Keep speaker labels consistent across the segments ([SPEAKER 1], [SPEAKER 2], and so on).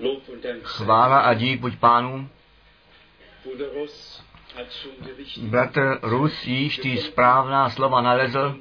[SPEAKER 1] Chvála a dík buď Pánu. Bratr Rus již ty správná slova nalezl,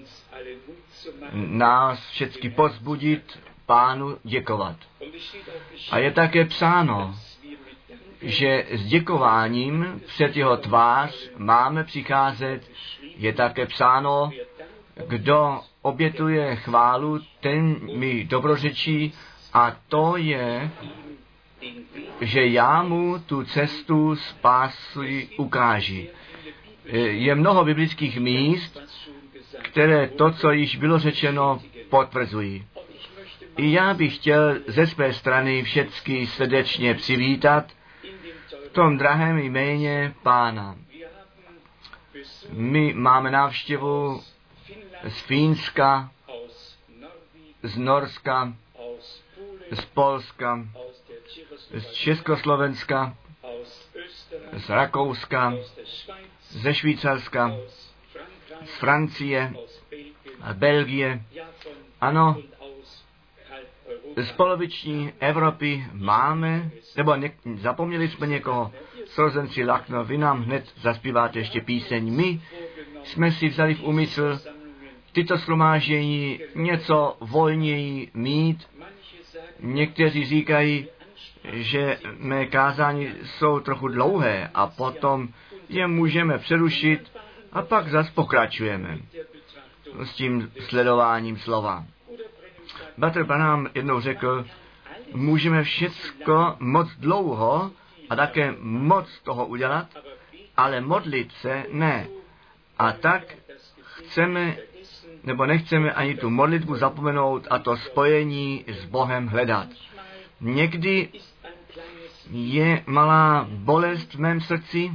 [SPEAKER 1] nás všechny povzbudit, Pánu děkovat. A je také psáno, že s děkováním před jeho tvář máme přicházet. Je také psáno, kdo obětuje chválu, ten mi dobrořečí, a to je, že já mu tu cestu spásy ukáži. Je mnoho biblických míst, které to, co již bylo řečeno, potvrzují. I já bych chtěl ze své strany všechny srdečně přivítat v tom drahém jméně Pána. My máme návštěvu z Fínska, z Norska, z Polska, z Československa, z Rakouska, ze Švýcarska, z Francie, z Belgie. Ano, z poloviční Evropy máme, nebo zapomněli jsme někoho, sourozenci Lachno, vy nám hned zaspíváte ještě píseň. My jsme si vzali v úmysl tyto shromáždění něco volněji mít. Někteří říkají, že mé kázání jsou trochu dlouhé a potom je můžeme přerušit a pak zas pokračujeme s tím sledováním slova. Bratr Branham jednou řekl, můžeme všecko moc dlouho a také moc toho udělat, ale modlit se ne. A tak chceme nebo nechceme ani tu modlitbu zapomenout a to spojení s Bohem hledat. Někdy je malá bolest v mém srdci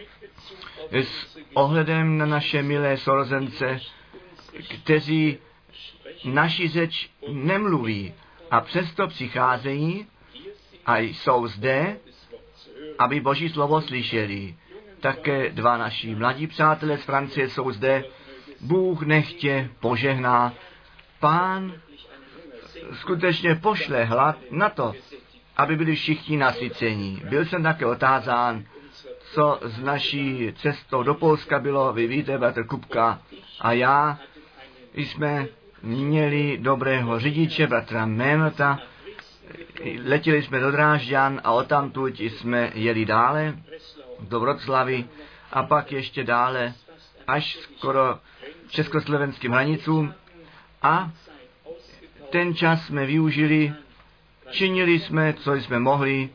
[SPEAKER 1] s ohledem na naše milé sourozence, kteří naši řeč nemluví a přesto přicházejí a jsou zde, aby Boží slovo slyšeli. Také dva naši mladí přátelé z Francie jsou zde. Bůh nechtě požehná. Pán skutečně pošle hlad na to, aby byli všichni nasycení. Byl jsem také otázán, co s naší cestou do Polska bylo. Vy víte, bratr Kupka a já jsme měli dobrého řidiče, bratra Ménota. Letěli jsme do Drážďan a odtamtud jsme jeli dále do Vroclavy a pak ještě dále až skoro československým hranicům a ten čas jsme využili, činili jsme, co jsme mohli.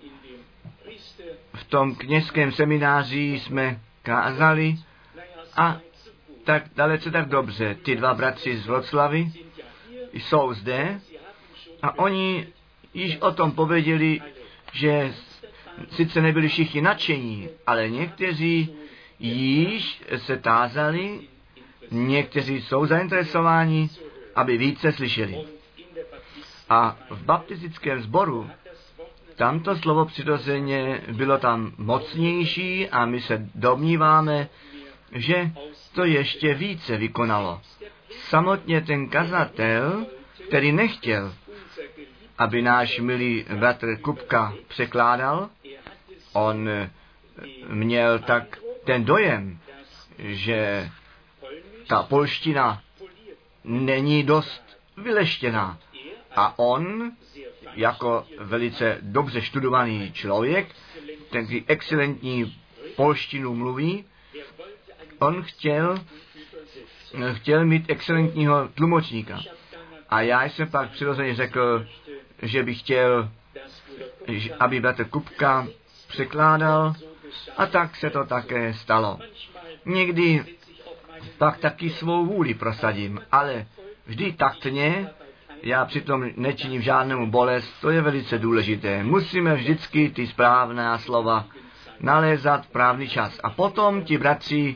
[SPEAKER 1] V tom kněžském semináři jsme kázali a tak dalece tak dobře. Ty dva bratři z Vroclavy jsou zde a oni již o tom pověděli, že sice nebyli všichni nadšení, ale někteří již se tázali, někteří jsou zainteresováni, aby více slyšeli. A v baptistickém sboru tamto slovo přirozeně bylo tam mocnější a my se domníváme, že to ještě více vykonalo. Samotně ten kazatel, který nechtěl, aby náš milý bratr Kupka překládal, on měl tak ten dojem, že ta polština není dost vyleštěná. A on, jako velice dobře študovaný člověk, ten excelentní polštinu mluví, on chtěl mít excelentního tlumočníka. A já jsem pak přirozeně řekl, že bych chtěl, aby bratr Kupka překládal, a tak se to také stalo. Někdy pak taky svou vůli prosadím, ale vždy taktně, já přitom nečiním žádnému bolest, to je velice důležité. Musíme vždycky ty správná slova nalézat v právný čas. A potom ti bratři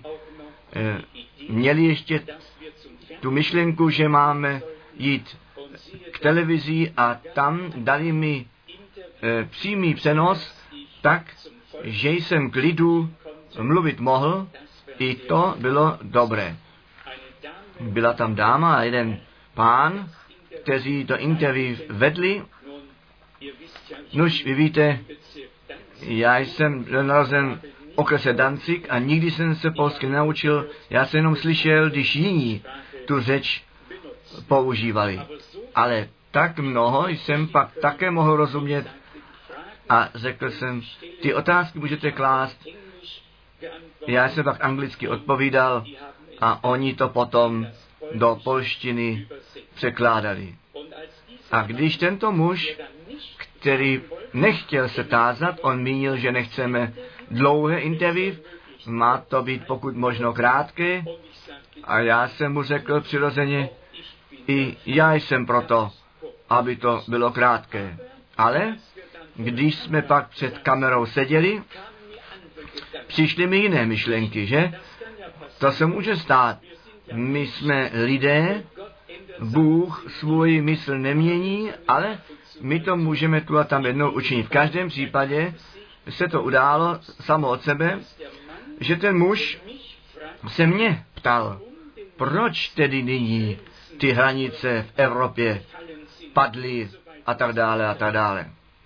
[SPEAKER 1] měli ještě tu myšlenku, že máme jít k televizi a tam dali mi přímý přenos tak, že jsem k lidu mluvit mohl, i to bylo dobré. Byla tam dáma a jeden pán, kteří to interview vedli Nuž, vy víte, já jsem narozen v okrese Danzig a nikdy jsem se polsky nenaučil, já jsem jenom slyšel, když jiní tu řeč používali. Ale tak mnoho jsem pak také mohl rozumět a řekl jsem, ty otázky můžete klást. Já jsem pak anglicky odpovídal a oni to potom do polštiny překládali. A když tento muž, který nechtěl se tázat, on mínil, že nechceme dlouhé interview, má to být pokud možno krátké, a já jsem mu řekl přirozeně, i já jsem proto, aby to bylo krátké. Ale když jsme pak před kamerou seděli, přišly mi jiné myšlenky, že? To se může stát. My jsme lidé, Bůh svůj mysl nemění, ale my to můžeme tu a tam jednou učinit. V každém případě se to událo samo od sebe, že ten muž se mě ptal, proč tedy nyní ty hranice v Evropě padly a tak dále a tak dále.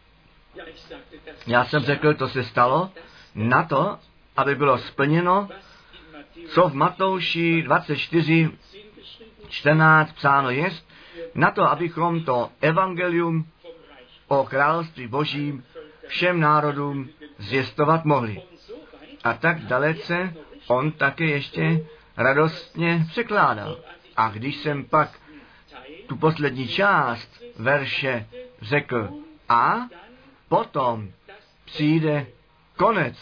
[SPEAKER 1] Já jsem řekl, to se stalo na to, aby bylo splněno, co v Matouši 24:14 psáno jest, na to, abychom to evangelium o království Božím všem národům zvěstovat mohli. A tak dalece on také ještě radostně překládal. A když jsem pak tu poslední část verše řekl a potom přijde konec,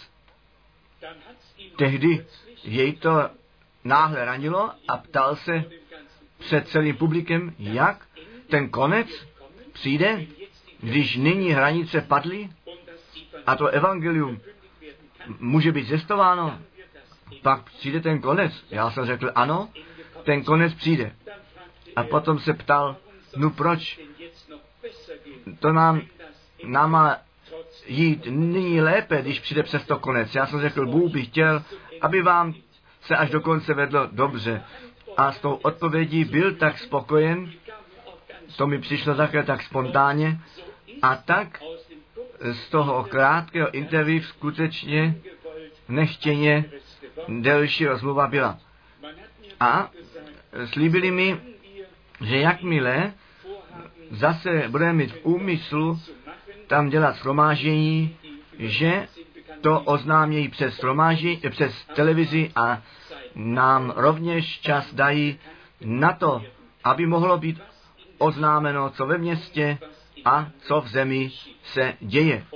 [SPEAKER 1] tehdy jej to náhle ranilo a ptal se před celým publikem, jak ten konec přijde, když nyní hranice padly a to evangelium může být zjistováno, pak přijde ten konec. Já jsem řekl, ano, ten konec přijde. A potom se ptal, no proč to nám má jít nyní lépe, když přijde přes to konec. Já jsem řekl, Bůh by chtěl, aby vám se až do konce vedlo dobře. A s tou odpovědí byl tak spokojen, to mi přišlo také tak spontánně, a tak z toho krátkého interview skutečně nechtěně delší rozmluva byla. A slíbili mi, že jakmile zase budeme mít v úmyslu tam dělat shromáždění, že to oznámějí přes televizi a nám rovněž čas dají na to, aby mohlo být oznámeno, co ve městě a co v zemi se děje.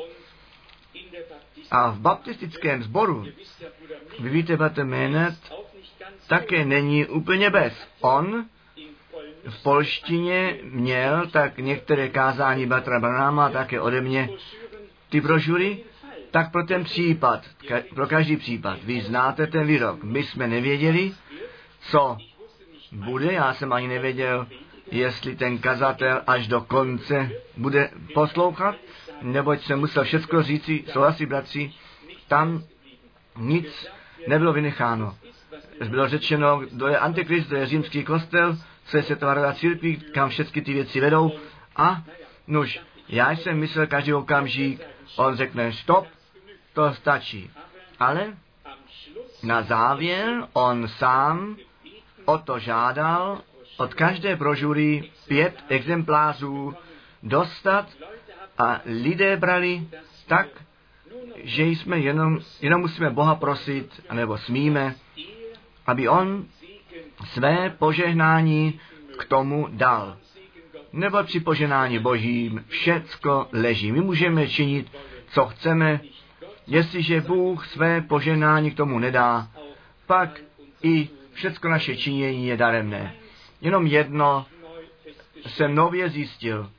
[SPEAKER 1] A v baptistickém sboru, vy víte, bratr Ménet, také není úplně bez. On v polštině měl tak některé kázání bratra Branhama, také ode mě ty brožury, tak pro ten případ, pro každý případ. Vy znáte ten výrok. My jsme nevěděli, co bude, já jsem ani nevěděl, jestli ten kazatel až do konce bude poslouchat, neboť jsem musel všechno říci, souhlasí bratři, tam nic nebylo vynecháno. Bylo řečeno, kdo je antikrist, kdo je římský kostel, co je světová rada církví, kam všechny ty věci vedou. A nuž, já jsem myslel každý okamžik, on řekne stop, to stačí. Ale na závěr on sám o to žádal od každé brožury 5 exemplářů dostat a lidé brali tak, že jsme jenom musíme Boha prosit, anebo smíme, aby on své požehnání k tomu dal. Nebo při požehnání Božím všecko leží. My můžeme činit, co chceme, jestliže Bůh své požehnání k tomu nedá, pak i všecko naše činění je daremné. Jenom jedno jsem nově zjistil.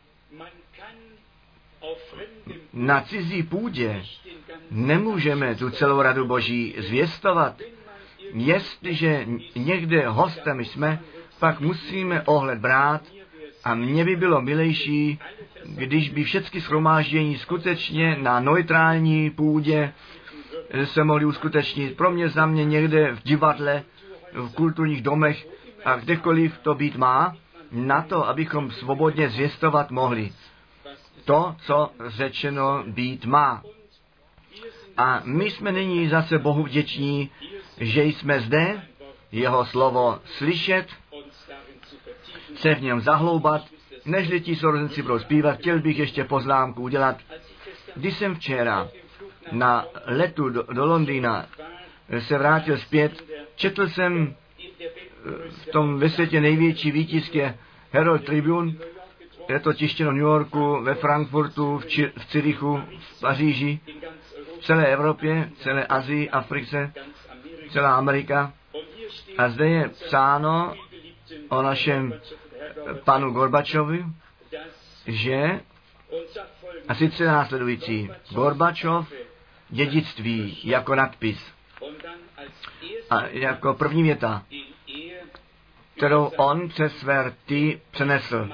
[SPEAKER 1] Na cizí půdě nemůžeme tu celou radu Boží zvěstovat. Jestliže někde hostem jsme, pak musíme ohled brát a mně by bylo milejší, když by všechny shromáždění skutečně na neutrální půdě se mohly uskutečnit. Pro mě, za mě někde v divadle, v kulturních domech a kdekoliv to být má, na to, abychom svobodně zvěstovat mohli. to, co řečeno být má. A my jsme nyní zase Bohu vděční, že jsme zde, jeho slovo slyšet, se v něm zahloubat, nežli ti sourozenci budou zpívat. Chtěl bych ještě poznámku udělat. Když jsem včera na letu do Londýna se vrátil zpět, četl jsem v tom ve světě největší výtisk je Herald Tribune, je to tištěno v New Yorku, ve Frankfurtu, v Zürichu, v Paříži, v celé Evropě, celé Asii, Africe, celá Amerika. A zde je psáno o našem panu Gorbačovi, že, a sice následující, Gorbačov, dědictví jako nadpis. A jako první věta, kterou on přes své rty přenesl.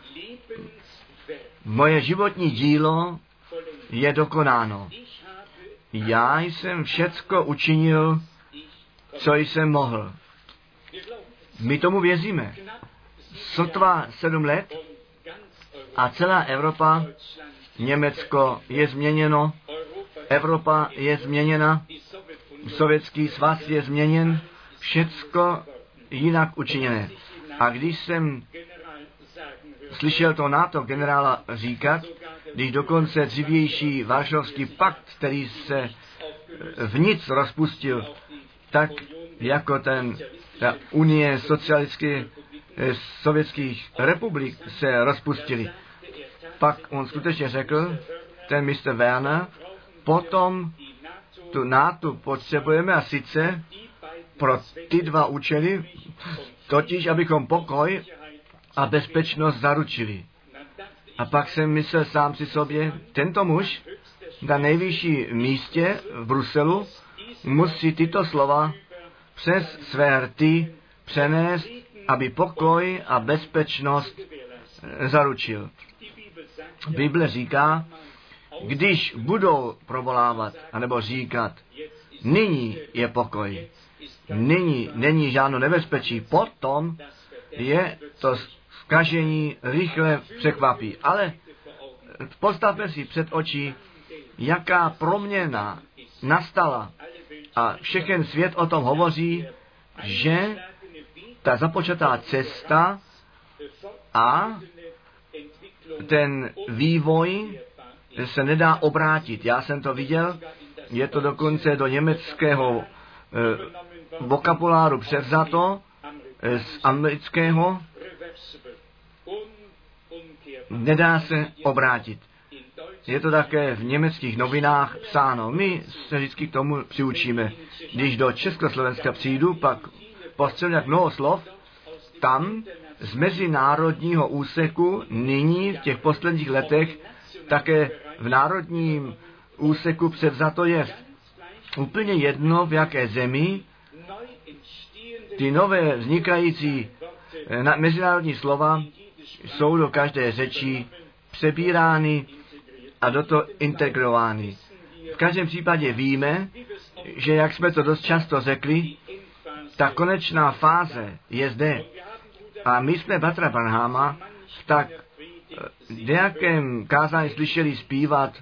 [SPEAKER 1] Moje životní dílo je dokonáno. Já jsem všecko učinil, co jsem mohl. My tomu věříme. Sotva 7 let a celá Evropa, Německo je změněno, Evropa je změněna, Sovětský svaz je změněn, všecko jinak učiněné. A když jsem slyšel to NATO generála říkat, když dokonce dřívější Varšavský pakt, který se v nic rozpustil, tak jako ta unie socialistických sovětských republik se rozpustili. Pak on skutečně řekl, ten Mr. Werner, potom tu NATO potřebujeme a sice pro ty dva účely, totiž abychom pokoj a bezpečnost zaručili. A pak jsem myslel sám si sobě, tento muž na nejvyšší místě v Bruselu musí tyto slova přes své rty přenést, aby pokoj a bezpečnost zaručil. Bible říká, když budou provolávat, anebo říkat, nyní je pokoj, nyní není žádné nebezpečí, potom je to zkažení rychle překvapí. Ale postavme si před oči, jaká proměna nastala. A všechen svět o tom hovoří, že ta započatá cesta a ten vývoj se nedá obrátit. Já jsem to viděl, je to dokonce do německého vokabuláru převzato, z amerického, nedá se obrátit. Je to také v německých novinách psáno. My se vždycky k tomu přiučíme. Když do Československa přijdu, pak postřelím jak mnoho slov, tam z mezinárodního úseku nyní v těch posledních letech také v národním úseku převzato je úplně jedno, v jaké zemi ty nové vznikající mezinárodní slova jsou do každé řeči přebírány a do toho integrovány. V každém případě víme, že jak jsme to dost často řekli, ta konečná fáze je zde. A my jsme bratra Branhama v tak nějakém kázání slyšeli zpívat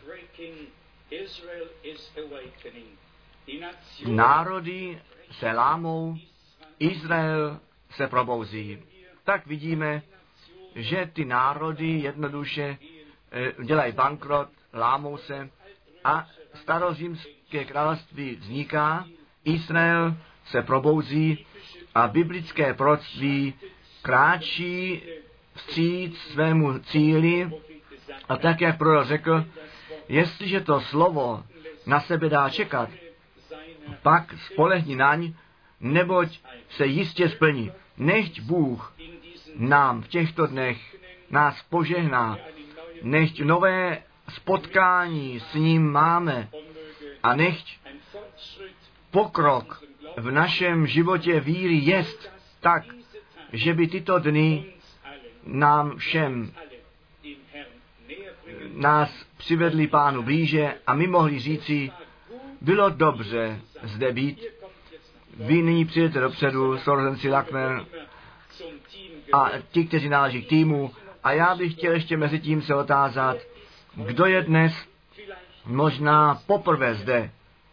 [SPEAKER 1] národy se lámou, Izrael se probouzí. Tak vidíme, že ty národy jednoduše dělají bankrot, lámou se a starořímské království vzniká, Izrael se probouzí a biblické proroctví kráčí vstříc svému cíli a tak, jak prorok řekl, jestliže to slovo na sebe dá čekat, pak spolehni naň, neboť se jistě splní. Nechť Bůh nám v těchto dnech nás požehná, nechť nové spotkání s ním máme a nechť pokrok v našem životě víry jest tak, že by tyto dny nám všem nás přivedli Pánu blíže a my mohli říci, bylo dobře zde být. Vy nyní přijdete dopředu, sourozenci Lackner a ti, kteří náleží k týmu. A já bych chtěl ještě mezi tím se otázat, Kdo je dnes možná poprvé zde?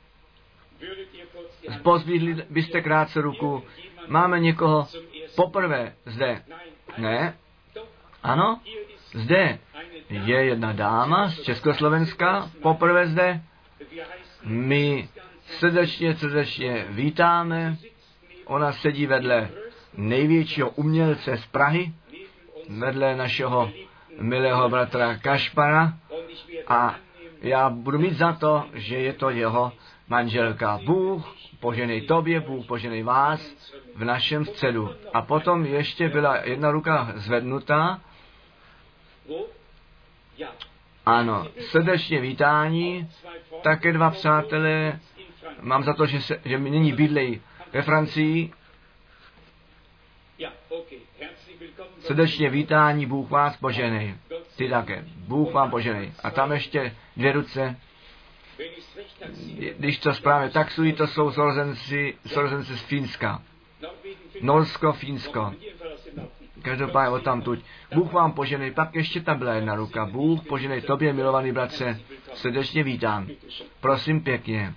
[SPEAKER 1] Pozdvihli byste krátce ruku. Máme někoho poprvé zde? Ne? Ano? Zde je jedna dáma z Československa, poprvé zde. My srdečně vítáme. Ona sedí vedle největšího umělce z Prahy, vedle našeho milého bratra Kašpara, a já budu mít za to, že je to jeho manželka. Bůh poženej tobě, Bůh poženej vás v našem středu. A potom ještě byla jedna ruka zvednutá. Ano, srdečně vítání. Také dva přátelé, mám za to, že mi nyní bydlejí ve Francii. Srdečně vítání, Bůh vás poženej. Ty také, Bůh vám poženej. A tam ještě dvě ruce. Když to správně taxují, to jsou sourozenci z Fínska. Norsko, Fínsko. Každopádně odtamtud. Bůh vám poženej. Pak ještě tam byla jedna ruka. Bůh poženej tobě, milovaný bratře. Srdečně vítám. Prosím pěkně.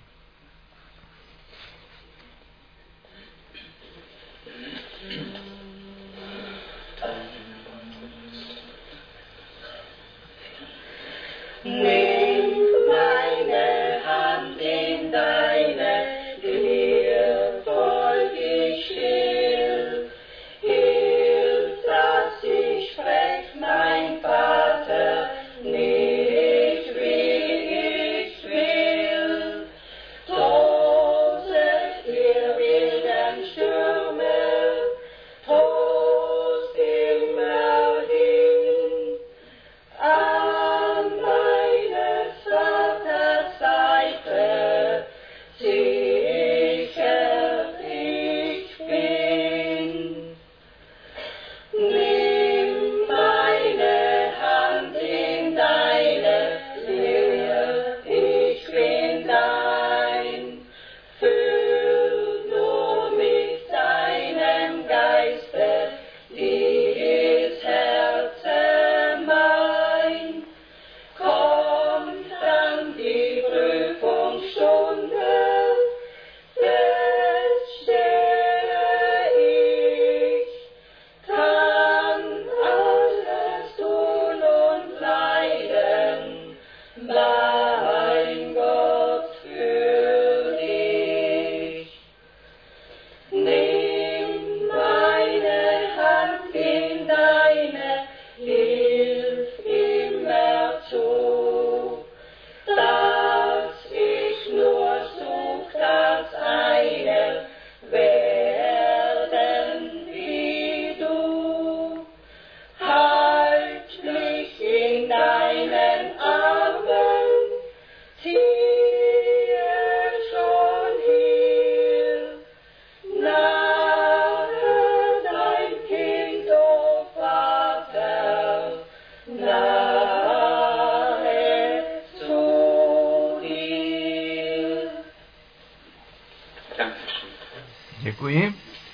[SPEAKER 1] Děkuji.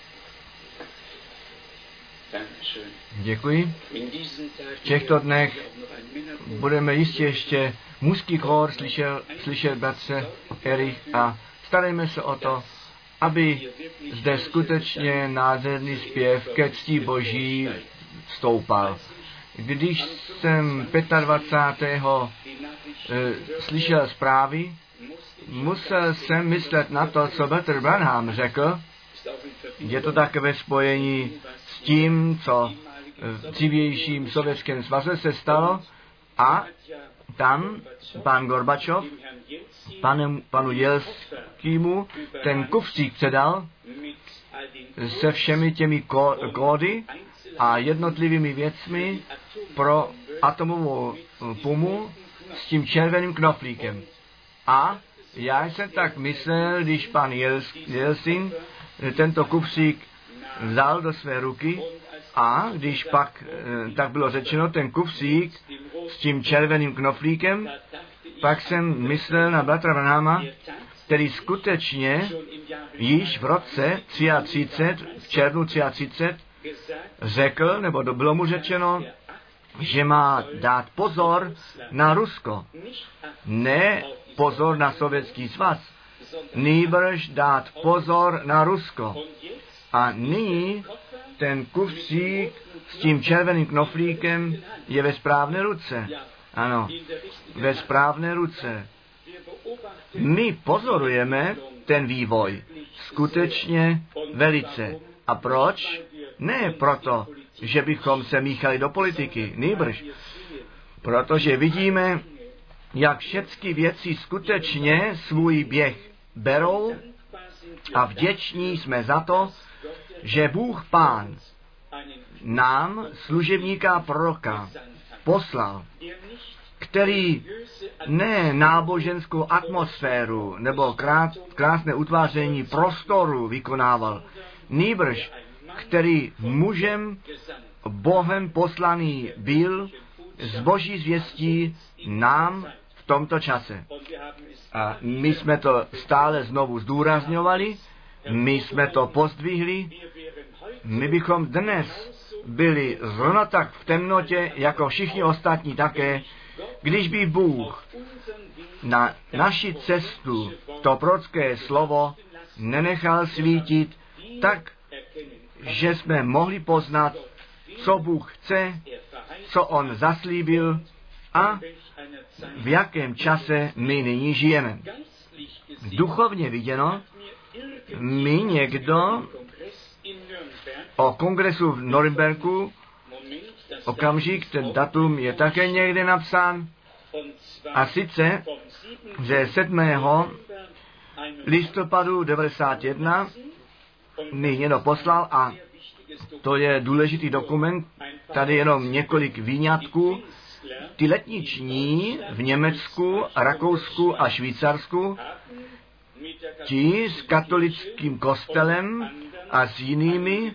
[SPEAKER 1] Děkuji. V těchto dnech budeme jistě ještě mužský chór slyšet bratře Erich, a starejme se o to, aby zde skutečně nádherný zpěv ke cti Boží stoupal. Když jsem 25. Slyšel zprávy, musel jsem myslet na to, co bratr Branham řekl. Je to také ve spojení s tím, co v dřívějším Sovětském svazu se stalo, a tam pan Gorbačov panu Jelskimu ten kufřík předal se všemi těmi kódy a jednotlivými věcmi pro atomovou pumu s tím červeným knoflíkem. A já jsem tak myslel, když pan Jelcin tento kufřík vzal do své ruky, a když pak, tak bylo řečeno, ten kufřík s tím červeným knoflíkem, pak jsem myslel na bratra Branhama, který skutečně již v roce 33, v červnu 33, řekl, nebo bylo mu řečeno, že má dát pozor na Rusko. Ne pozor na Sovětský svaz, nýbrž dát pozor na Rusko. A nyní ten kufřík s tím červeným knoflíkem je ve správné ruce. Ano, ve správné ruce. My pozorujeme ten vývoj skutečně velice. A proč? Ne proto, že bychom se míchali do politiky, nýbrž. Protože vidíme, jak všechny věci skutečně svůj běh berou a vděční jsme za to, že Bůh Pán nám služebníka proroka poslal, který ne náboženskou atmosféru nebo krásné utváření prostoru vykonával, nýbrž který mužem Bohem poslaný byl z Boží zvěstí nám v tomto čase. A my jsme to stále znovu zdůrazňovali, my jsme to pozdvihli, my bychom dnes byli zrovna tak v temnotě, jako všichni ostatní také, když by Bůh na naši cestu to prorocké slovo nenechal svítit tak, že jsme mohli poznat, co Bůh chce, co On zaslíbil a v jakém čase my nyní žijeme. Duchovně viděno, mi někdo o kongresu v Norimberku, okamžik, ten datum je také někde napsán, a sice ze 7. listopadu 91 mi někdo poslal a to je důležitý dokument, tady jenom několik výňatků. Ty letniční v Německu, Rakousku a Švýcarsku, ti s katolickým kostelem a s jinými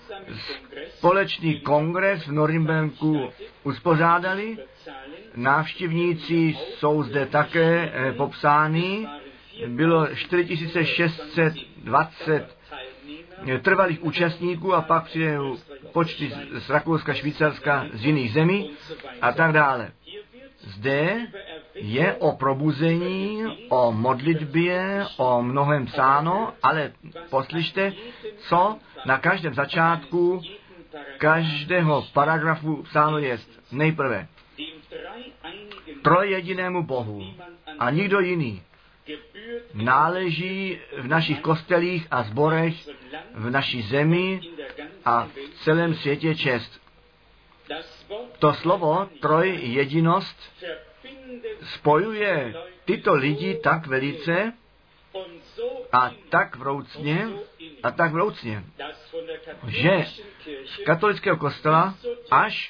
[SPEAKER 1] společný kongres v Norimberku uspořádali. Návštěvníci jsou zde také popsáni. Bylo 4620 trvalých účastníků a pak přijdou počty z Rakouska, Švýcarska, z jiných zemí a tak dále. Zde je o probuzení, o modlitbě, o mnohem psáno, ale poslyšte, co na každém začátku každého paragrafu psáno je. Nejprve trojjedinému Bohu a nikdo jiný náleží v našich kostelích a sborech, v naší zemi a v celém světě čest. To slovo trojjedinost spojuje tyto lidi tak velice a tak vroucně, že z katolického kostela až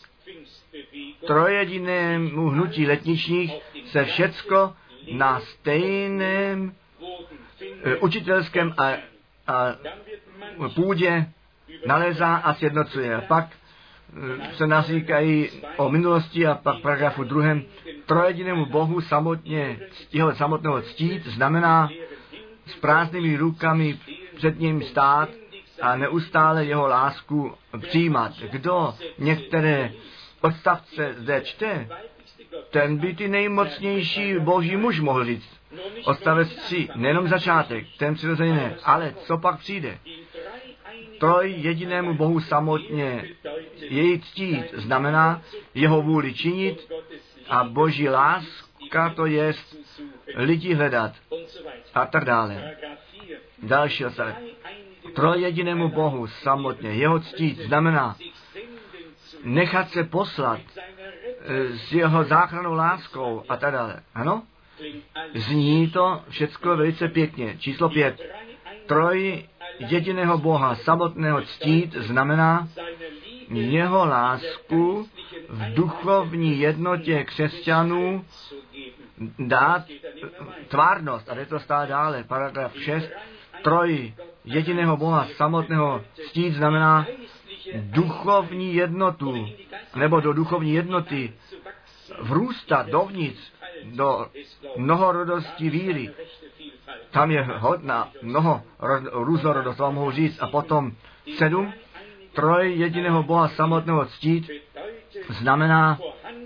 [SPEAKER 1] trojjedinému hnutí letničních se všecko na stejném učitelském a půdě nalézá a sjednocuje. Pak se nazýkají o minulosti a pak paragrafu 2. Trojjedinému Bohu jeho samotného ctít znamená s prázdnými rukami před ním stát a neustále jeho lásku přijímat. Kdo některé odstavce zde čte, ten by ty nejmocnější boží muž mohl říct. Odstavec 3, nejenom začátek, ten přirozeně ne, ale co pak přijde? Trojjedinému Bohu samotně jej ctít znamená jeho vůli činit a boží láska to je lidi hledat a tak dále. Další odstavec. Trojjedinému Bohu samotně jeho ctít znamená nechat se poslat s jeho záchrannou láskou a tak dále. Ano? Zní to všecko velice pěkně. Číslo 5. Trojjediného Boha samotného ctít znamená jeho lásku v duchovní jednotě křesťanů dát tvárnost. A je to stále dále. Paragraf 6. Trojjediného Boha samotného ctít znamená duchovní jednotu, nebo do duchovní jednoty vrůstat dovnitř, do mnohorodosti víry. Tam je hodná různorodost, vám mohu říct. A potom 7. Trojjediného Boha samotného ctít znamená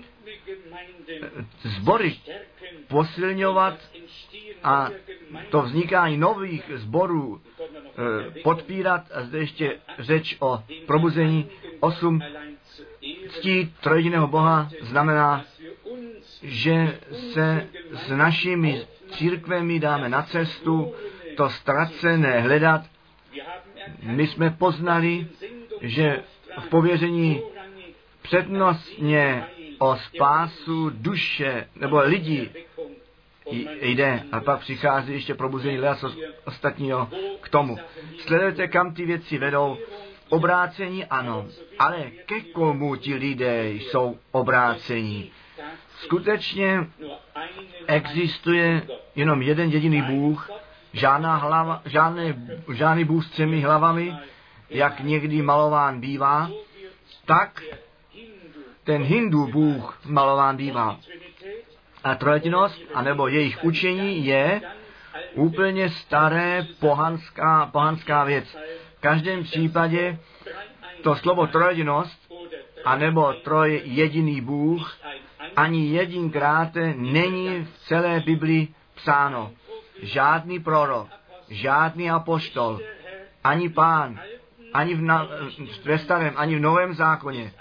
[SPEAKER 1] sbory posilňovat a to vznikání nových sborů podpírat. A zde ještě řeč o probuzení 8. Ctít trojjediného Boha znamená, že se s našimi církvemi dáme na cestu to ztracené hledat. My jsme poznali, že v pověření přednostně o spásu duše nebo lidí jde. A pak přichází ještě probuzení lesa ostatního k tomu. Sledujete, kam ty věci vedou. Obrácení ano, ale ke komu ti lidé jsou obrácení? Skutečně existuje jenom jeden jediný Bůh, žádný Bůh s 3 hlavami, jak někdy malován bývá, tak ten hindu Bůh malován bývá. A trojedinost, anebo jejich učení je úplně staré pohanská věc. V každém případě to slovo trojedinost, anebo trojjediný Bůh, ani jedinkrát není v celé Biblii psáno. Žádný prorok, žádný apoštol, ani pán, ani ve starém, ani v novém zákoně.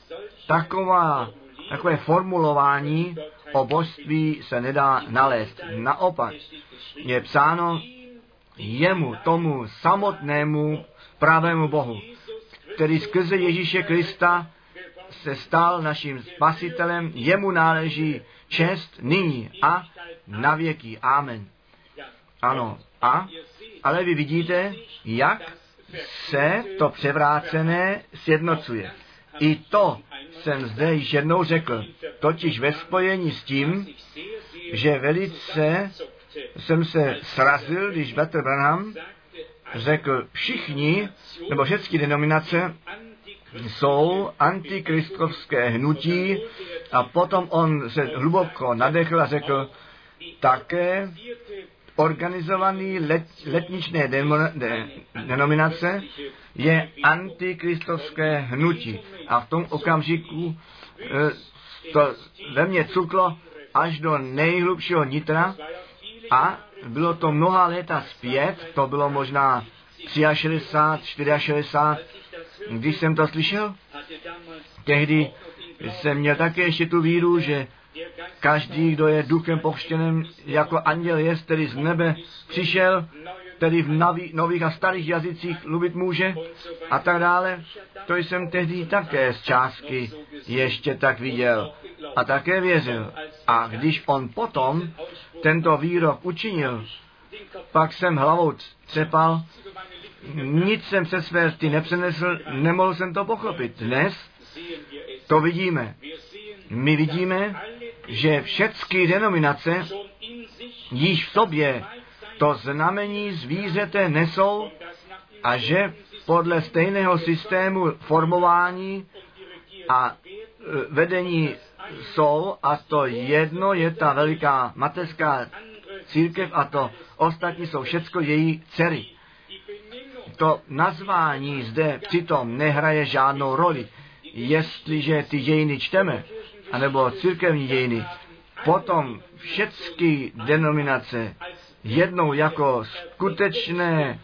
[SPEAKER 1] Takové formulování o božství se nedá nalézt. Naopak je psáno jemu, tomu samotnému pravému Bohu, který skrze Ježíše Krista se stal naším spasitelem, jemu náleží čest nyní a na věky. Amen. Ano. Ale vy vidíte, jak se to převrácené sjednocuje. I to jsem zde již jednou řekl, totiž ve spojení s tím, že velice jsem se srazil, když Bratr Branham řekl, všichni, nebo všechny denominace jsou antikristovské hnutí, a potom on se hluboko nadechl a řekl, také organizovaný letničné denominace je antikristovské hnutí. A v tom okamžiku to ve mně cuklo až do nejhlubšího nitra a bylo to mnoha léta zpět, to bylo možná 63, 64, když jsem to slyšel. Tehdy jsem měl také ještě tu víru, že každý, kdo je duchem pokřtěným jako anděl je, který z nebe přišel, který v nových a starých jazycích mluvit může a tak dále. To jsem tehdy také z částky ještě tak viděl a také věřil. A když on potom tento výrok učinil, pak jsem hlavou třepal, nic jsem se své rty nepřenesl, nemohl jsem to pochopit. Dnes to vidíme. My vidíme, že všechny denominace již v sobě to znamení zvířete nesou a že podle stejného systému formování a vedení jsou, a to jedno je ta veliká mateřská církev a to ostatní jsou všecko její dcery. To nazvání zde přitom nehraje žádnou roli. Jestliže ty dějiny čteme, anebo církevní dějiny, potom všechny denominace jednou jako skutečné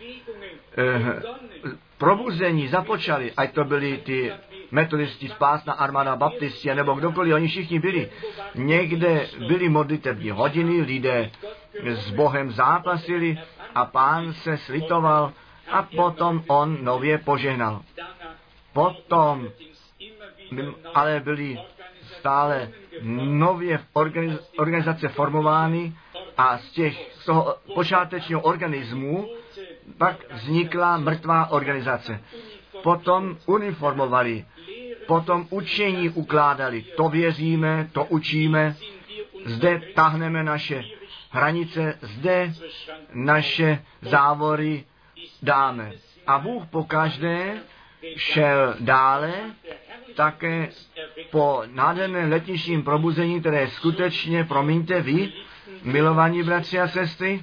[SPEAKER 1] probuzení započali, ať to byli ty metodisti, spásná armáda, baptisti, nebo kdokoliv, oni všichni byli. Někde byly modlitební hodiny, lidé s Bohem zápasili a Pán se slitoval a potom on nově požehnal. Potom ale byly stále nově organizace formovány a z toho počátečního organismu pak vznikla mrtvá organizace. Potom uniformovali, potom učení ukládali, to věříme, to učíme, zde táhneme naše hranice, zde naše závory dáme. A Bůh pokaždé šel dále, také po nádherném letničním probuzení, které skutečně, promiňte vy, milovaní bratři a sestry,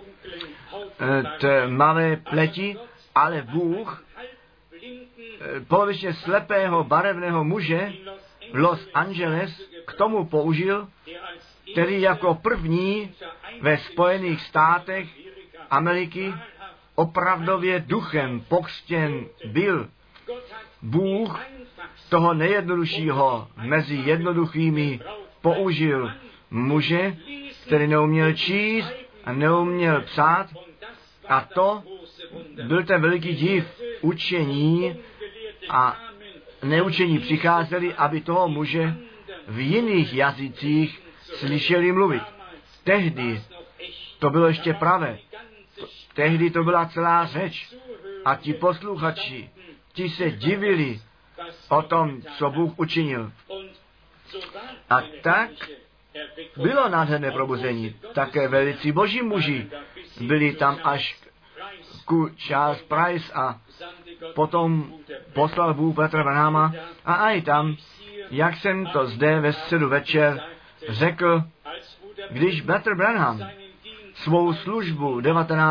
[SPEAKER 1] tmavé pleti, ale Bůh polovičně slepého barevného muže Los Angeles k tomu použil, který jako první ve Spojených státech Ameriky opravdově duchem pokřtěn byl. Bůh toho nejjednoduššího mezi jednoduchými použil muže, který neuměl číst a neuměl psát, a to byl ten veliký div. Učení a neučení přicházeli, aby toho muže v jiných jazycích slyšeli mluvit. Tehdy to bylo ještě pravé. Tehdy to byla celá řeč. A ti posluchači, ti se divili o tom, co Bůh učinil. A tak bylo nádherné probuzení. Také velicí boží muži byli tam až ku Charles Price a potom poslal Bůh Bratra Branhama a i tam, jak jsem to zde ve středu večer řekl, když Bratr Branham svou službu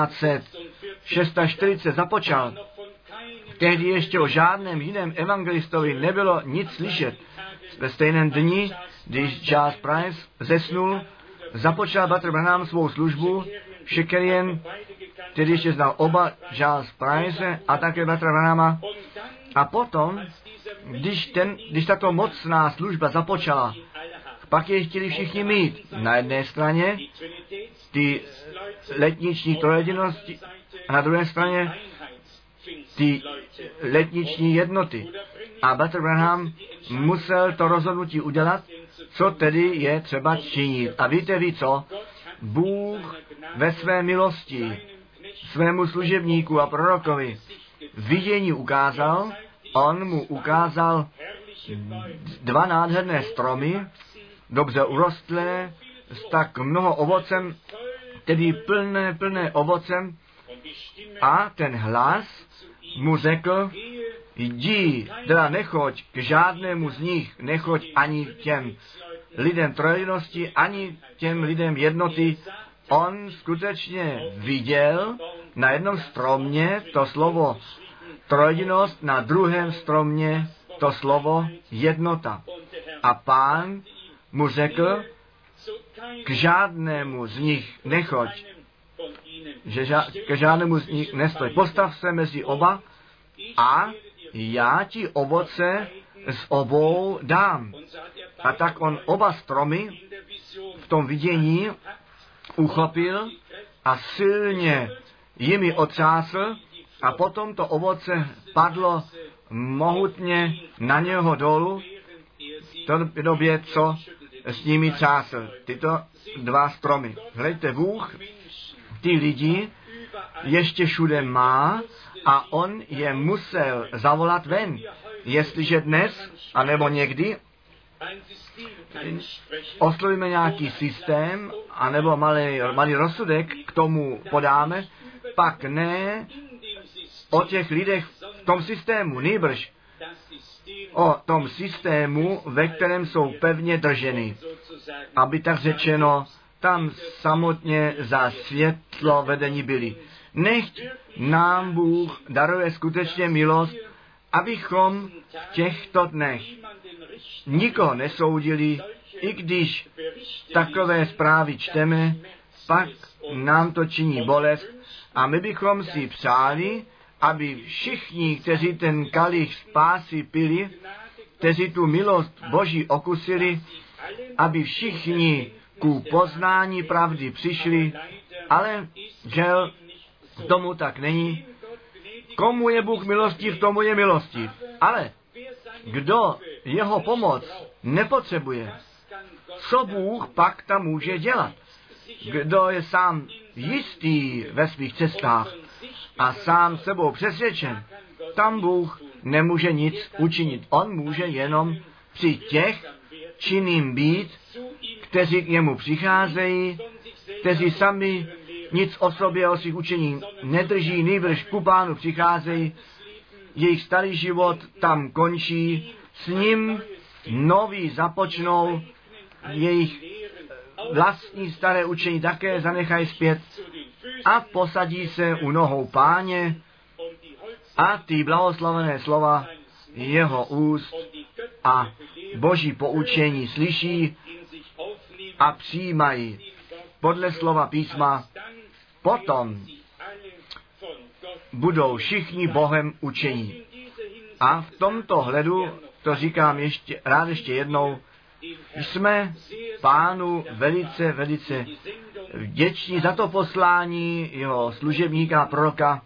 [SPEAKER 1] 1946 započal, tehdy ještě o žádném jiném evangelistovi nebylo nic slyšet. Ve stejném dni, když Charles Price zesnul, započal Bratr Branham svou službu, Shekerian, který ještě znal oba Charles Price a také Bratra Branhama. A potom, když tato mocná služba započala, pak je chtěli všichni mít. Na jedné straně ty letniční trojedinosti a na druhé straně ty letniční jednoty. A Bratr Branham musel to rozhodnutí udělat, co tedy je třeba činit. A víte vy co? Bůh ve své milosti svému služebníku a prorokovi vidění ukázal, on mu ukázal 2 nádherné stromy, dobře urostlé, s tak mnoho ovocem, tedy plné ovocem, a ten hlas mu řekl, jdi, teda nechoď k žádnému z nich, nechoď ani těm lidem trojedinosti, ani těm lidem jednoty. On skutečně viděl na jednom stromě to slovo trojedinost, na druhém stromě to slovo jednota. A Pán mu řekl, k žádnému z nich nechoď, k žádnému z nich nestoj. Postav se mezi oba a já ti ovoce z obou dám. A tak on oba stromy v tom vidění uchopil a silně jimi otřásl a potom to ovoce padlo mohutně na něho dolů v té době, co s nimi třásl. Tyto 2 stromy. Hleďte, Bůh ty lidi ještě všude má a on je musel zavolat ven. Jestliže dnes, anebo někdy, oslovíme nějaký systém, anebo malý rozsudek k tomu podáme, pak ne o těch lidech v tom systému, nýbrž o tom systému, ve kterém jsou pevně drženy. Aby tak řečeno, tam samotně za světlo vedení byli. Nechť nám Bůh daruje skutečně milost, abychom v těchto dnech nikoho nesoudili, i když takové zprávy čteme, pak nám to činí bolest a my bychom si přáli, aby všichni, kteří ten kalich spásy pili, kteří tu milost Boží okusili, aby všichni ku poznání pravdy přišli, ale žel tomu tak není. Komu je Bůh milostiv, tomu je milostiv. Ale kdo jeho pomoc nepotřebuje, co Bůh pak tam může dělat? Kdo je sám jistý ve svých cestách a sám sebou přesvědčen, tam Bůh nemůže nic učinit. On může jenom při těch činným být, kteří k němu přicházejí, kteří sami nic o sobě, o svých učení nedrží, nýbrž ku Pánu přicházejí, jejich starý život tam končí, s ním nový započnou, jejich vlastní staré učení také zanechají zpět a posadí se u nohou Páně a ty blahoslavené slova jeho úst a Boží poučení slyší a přijímají podle slova písma, potom budou všichni Bohem učení. A v tomto hledu, to říkám rád ještě jednou, jsme Pánu velice, velice vděční za to poslání jeho služebníka, proroka,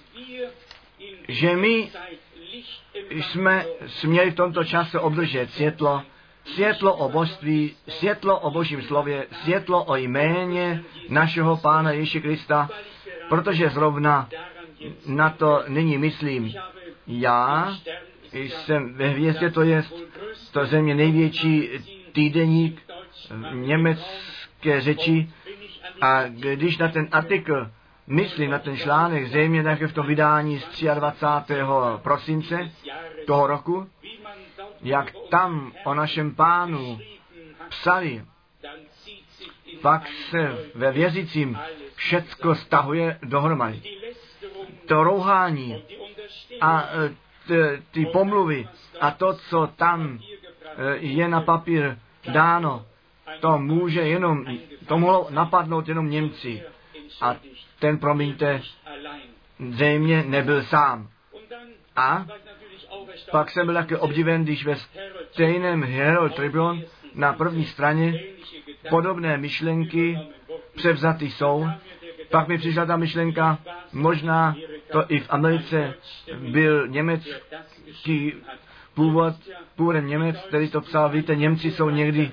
[SPEAKER 1] že my jsme směli v tomto čase obdržet světlo o božství, světlo o Božím slově, světlo o jméně našeho Pána Ježíše Krista, protože zrovna na to nyní myslím. Já jsem ve Hvězdě, to země největší týdeník německé řeči, a když na ten artikl myslím, na ten článek, zřejmě také v tom vydání z 23. prosince toho roku, jak tam o našem Pánu psali, pak se ve věřícím všecko stahuje dohromady. To rouhání a ty pomluvy a to, co tam je na papír dáno, to mohlo napadnout jenom Němci. A ten, promiňte, zřejmě nebyl sám. A pak jsem byl také obdiven, když ve stejném Herald Tribune na první straně podobné myšlenky převzaty jsou. Pak mi přišla ta myšlenka, možná to i v Americe byl německý původem Němec, který to psal. Víte, Němci jsou někdy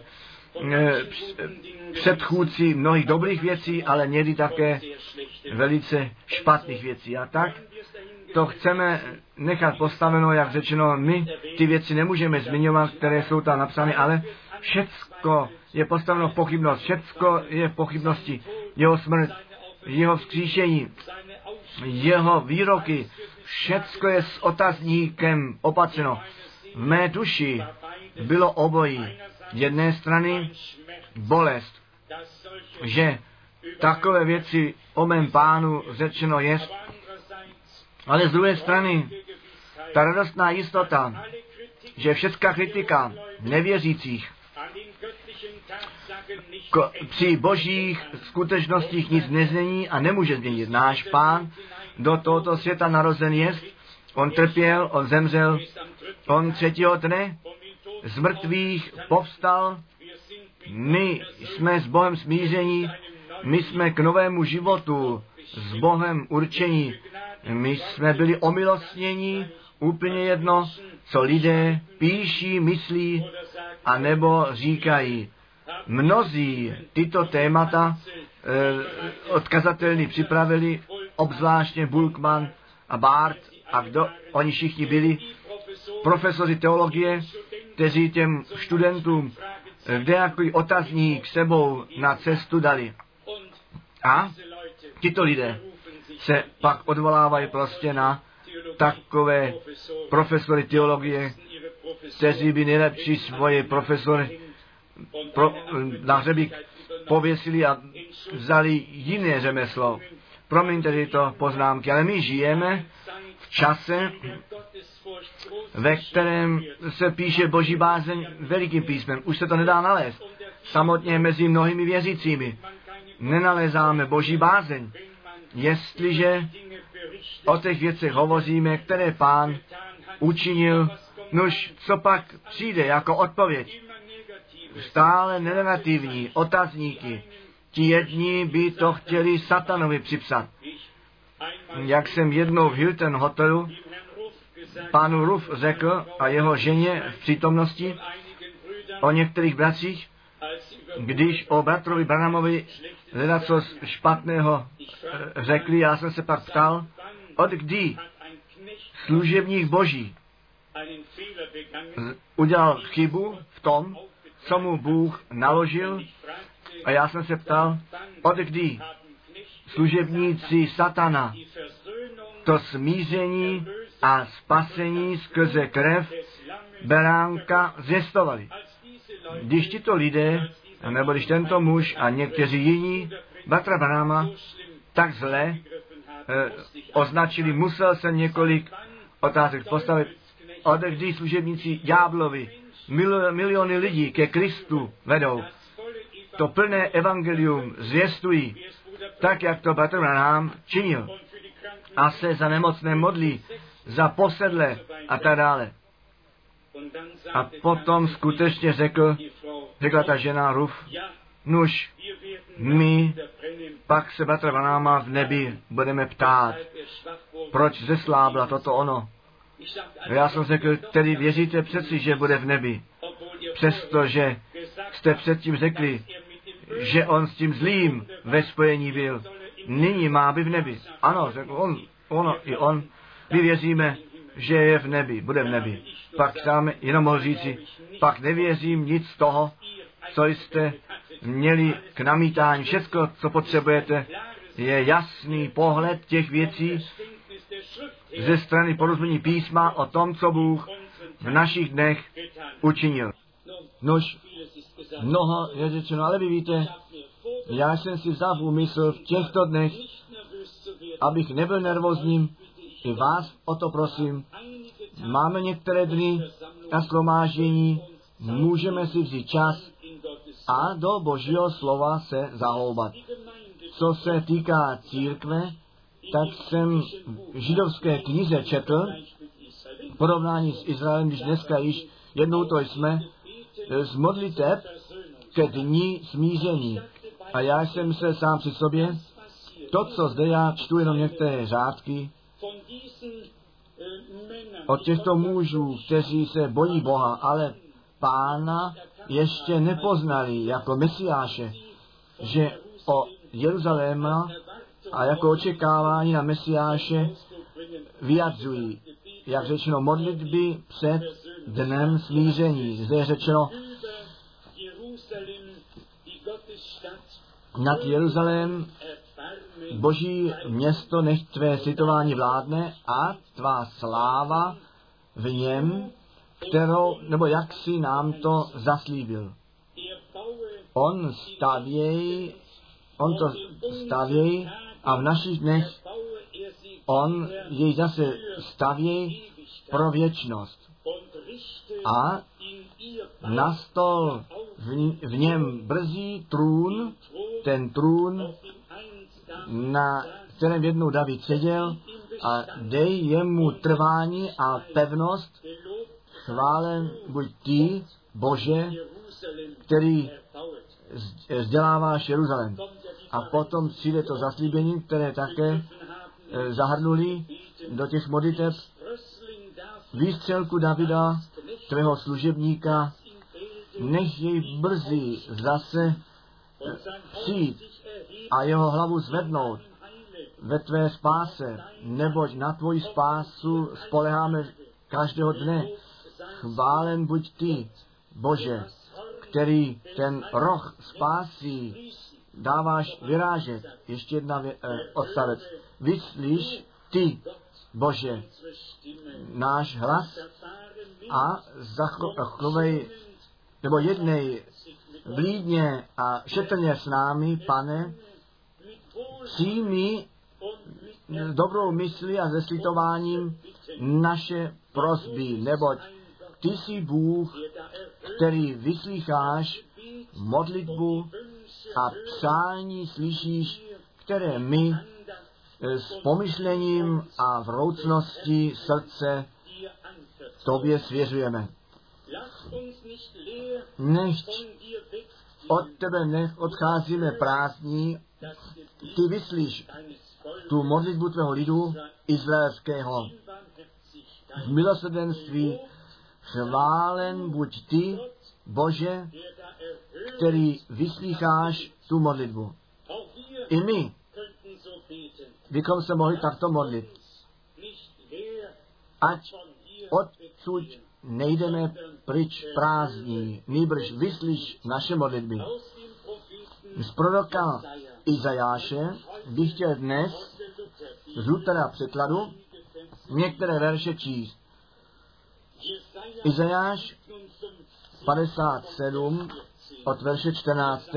[SPEAKER 1] předchůdci mnohých dobrých věcí, ale někdy také velice špatných věcí. A tak to chceme nechat postaveno, jak řečeno, my ty věci nemůžeme zmiňovat, které jsou tam napsány, ale všecko je postaveno v pochybnost, všecko je v pochybnosti. Jeho smrt, jeho vzkříšení, jeho výroky, všecko je s otazníkem opatřeno. V mé duši bylo obojí. Z jedné strany bolest, že takové věci o mém Pánu řečeno jest, ale z druhé strany ta radostná jistota, že všecká kritika nevěřících při božích skutečnostích nic nezmění a nemůže změnit. Náš Pán do tohoto světa narozen jest, on trpěl, on zemřel, on třetího dne z mrtvých povstal, my jsme s Bohem smíření, my jsme k novému životu s Bohem určení, my jsme byli omilostněni, úplně jedno, co lidé píší, myslí, anebo říkají. Mnozí tyto témata odkazatelní připravili, obzvláště Bulkman a Barth a kdo oni všichni byli, profesoři teologie, kteří těm studentům kdejaký otazník sebou na cestu dali. A tito lidé se pak odvolávají prostě na takové profesory teologie, kteří by nejlepší svoje profesory na hřebík pověsili a vzali jiné řemeslo. Promiňte tyto poznámky, ale my žijeme v čase, ve kterém se píše Boží bázeň velikým písmem. Už se to nedá nalézt. Samotně mezi mnohými věřícími nenalézáme Boží bázeň. Jestliže o těch věcech hovoříme, které Pán učinil, nož co pak přijde jako odpověď? Stále negativní otazníky. Ti jedni by to chtěli satanovi připsat. Jak jsem jednou v Hilton hotelu pánu Ruff řekl a jeho ženě v přítomnosti o některých bratřích, když o bratrovi Branhamovi něco špatného řekli, já jsem se pak ptal, od kdy služebník Boží udělal chybu v tom, co mu Bůh naložil, a já jsem se ptal, od kdy služebníci satana to smíření a spasení skrze krev beránka zjistovali. Když tito lidé, nebo když tento muž a někteří jiní bratra Branhama tak zle označili, musel jsem několik otázek postavit, od kdy služebníci ďáblovi miliony lidí ke Kristu vedou. To plné evangelium zvěstují, tak jak to bratr Branham činil. A se za nemocné modlí, za posedlé a tak dále. A potom skutečně řekla ta žena Ruf, nuž, my pak se bratra Branhama v nebi budeme ptát, proč zeslábla toto ono. Já jsem řekl, tedy věříte přeci, že bude v nebi, přestože jste předtím řekli, že on s tím zlým ve spojení byl. Nyní má být v nebi. Ano, řekl on. My věříme, že je v nebi, bude v nebi. Pak tam jenom mohl říci, pak nevěřím nic z toho, co jste měli k namítání. Všecko, co potřebujete, je jasný pohled těch věcí ze strany porozumění písma o tom, co Bůh v našich dnech učinil. Nož, mnoho je řečeno, ale vy víte, já jsem si vzal v úmysl v těchto dnech, abych nebyl nervózním, i vás o to prosím. Máme některé dny na shromáždění, můžeme si vzít čas a do Božího slova se zahloubat. Co se týká církve, tak jsem v židovské knize četl porovnání s Izraelem, když dneska již jednou to jsme, z modliteb ke dní smíření. A já jsem se sám při sobě, to, co zde já čtu jenom některé řádky, od těchto mužů, kteří se bojí Boha, ale Pána ještě nepoznali jako Mesiáše, že o Jeruzaléma a jako očekávání na Mesiáše vyjadřují, jak řečeno, modlitby před dnem smíření. Zde je řečeno, nad Jeruzalém, Boží město, nech tvé slitování vládne a tvá sláva v něm, kterou, nebo jak si nám to zaslíbil. On to stavěj a v našich dnech on jej zase stavěj pro věčnost. A nastol v něm brzy trůn, ten trůn, na kterém jednou David seděl, a dej jemu trvání a pevnost. Chválen buď ty, Bože, který vzděláváš Jeruzalém. A potom přijde to zaslíbení, které také zahrnuli do těch modliteb výstřelku Davida, tvého služebníka, nech jej brzy zase přijít a jeho hlavu zvednout ve tvé spáse, neboť na tvoji spásu spoleháme každého dne. Chválen buď ty, Bože, který ten roh spásy dáváš vyrážet. Ještě jedna odstavec. Vyslíš ty, Bože, náš hlas a zachovej, nebo jednej vlídně a šetrně s námi, Pane, přijmi dobrou myslí a se slitováním naše prosby, neboť ty jsi Bůh, který vyslýcháš modlitbu a přání slyšíš, které my s pomyšlením a vroucností srdce tobě svěřujeme. Nechť od tebe odcházíme prázdní, ty vyslíš tu modlitbu tvého lidu izraelského. V milosrdenství chválen buď ty, Bože, který vyslýcháš tu modlitbu. I my bychom se mohli takto modlit. Ať odsud nejdeme pryč prázdní, nýbrž vyslíš naše modlitby. Z proroka Izajáše bych chtěl dnes z Luthera překladu některé verše číst. Izajáš 57 od verše 14.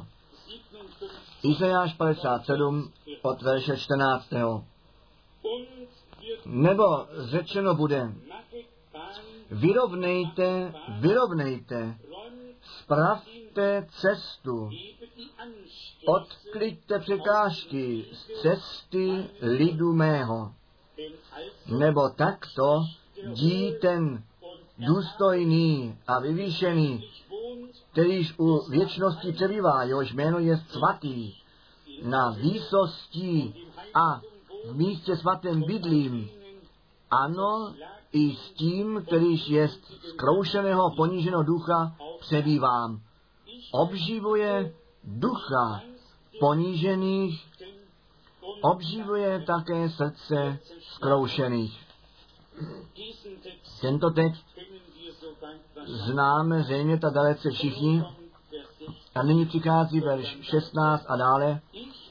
[SPEAKER 1] Izajáš 57 od verše 14. Nebo řečeno bude, vyrovnejte, spravte cestu, odkliďte překážky z cesty lidu mého. Nebo takto dí ten důstojný a vyvýšený, kterýž u věčnosti přebývá, jehož jméno je svatý, na výsosti a v místě svatém bydlím. Ano, i s tím, kterýž je zkroušeného, poníženého ducha, přebývám. Obživuje ducha ponížených, obživuje také srdce zkroušených. Tento text známe zřejmě tak dalece všichni. A nyní přichází verš 16 a dále.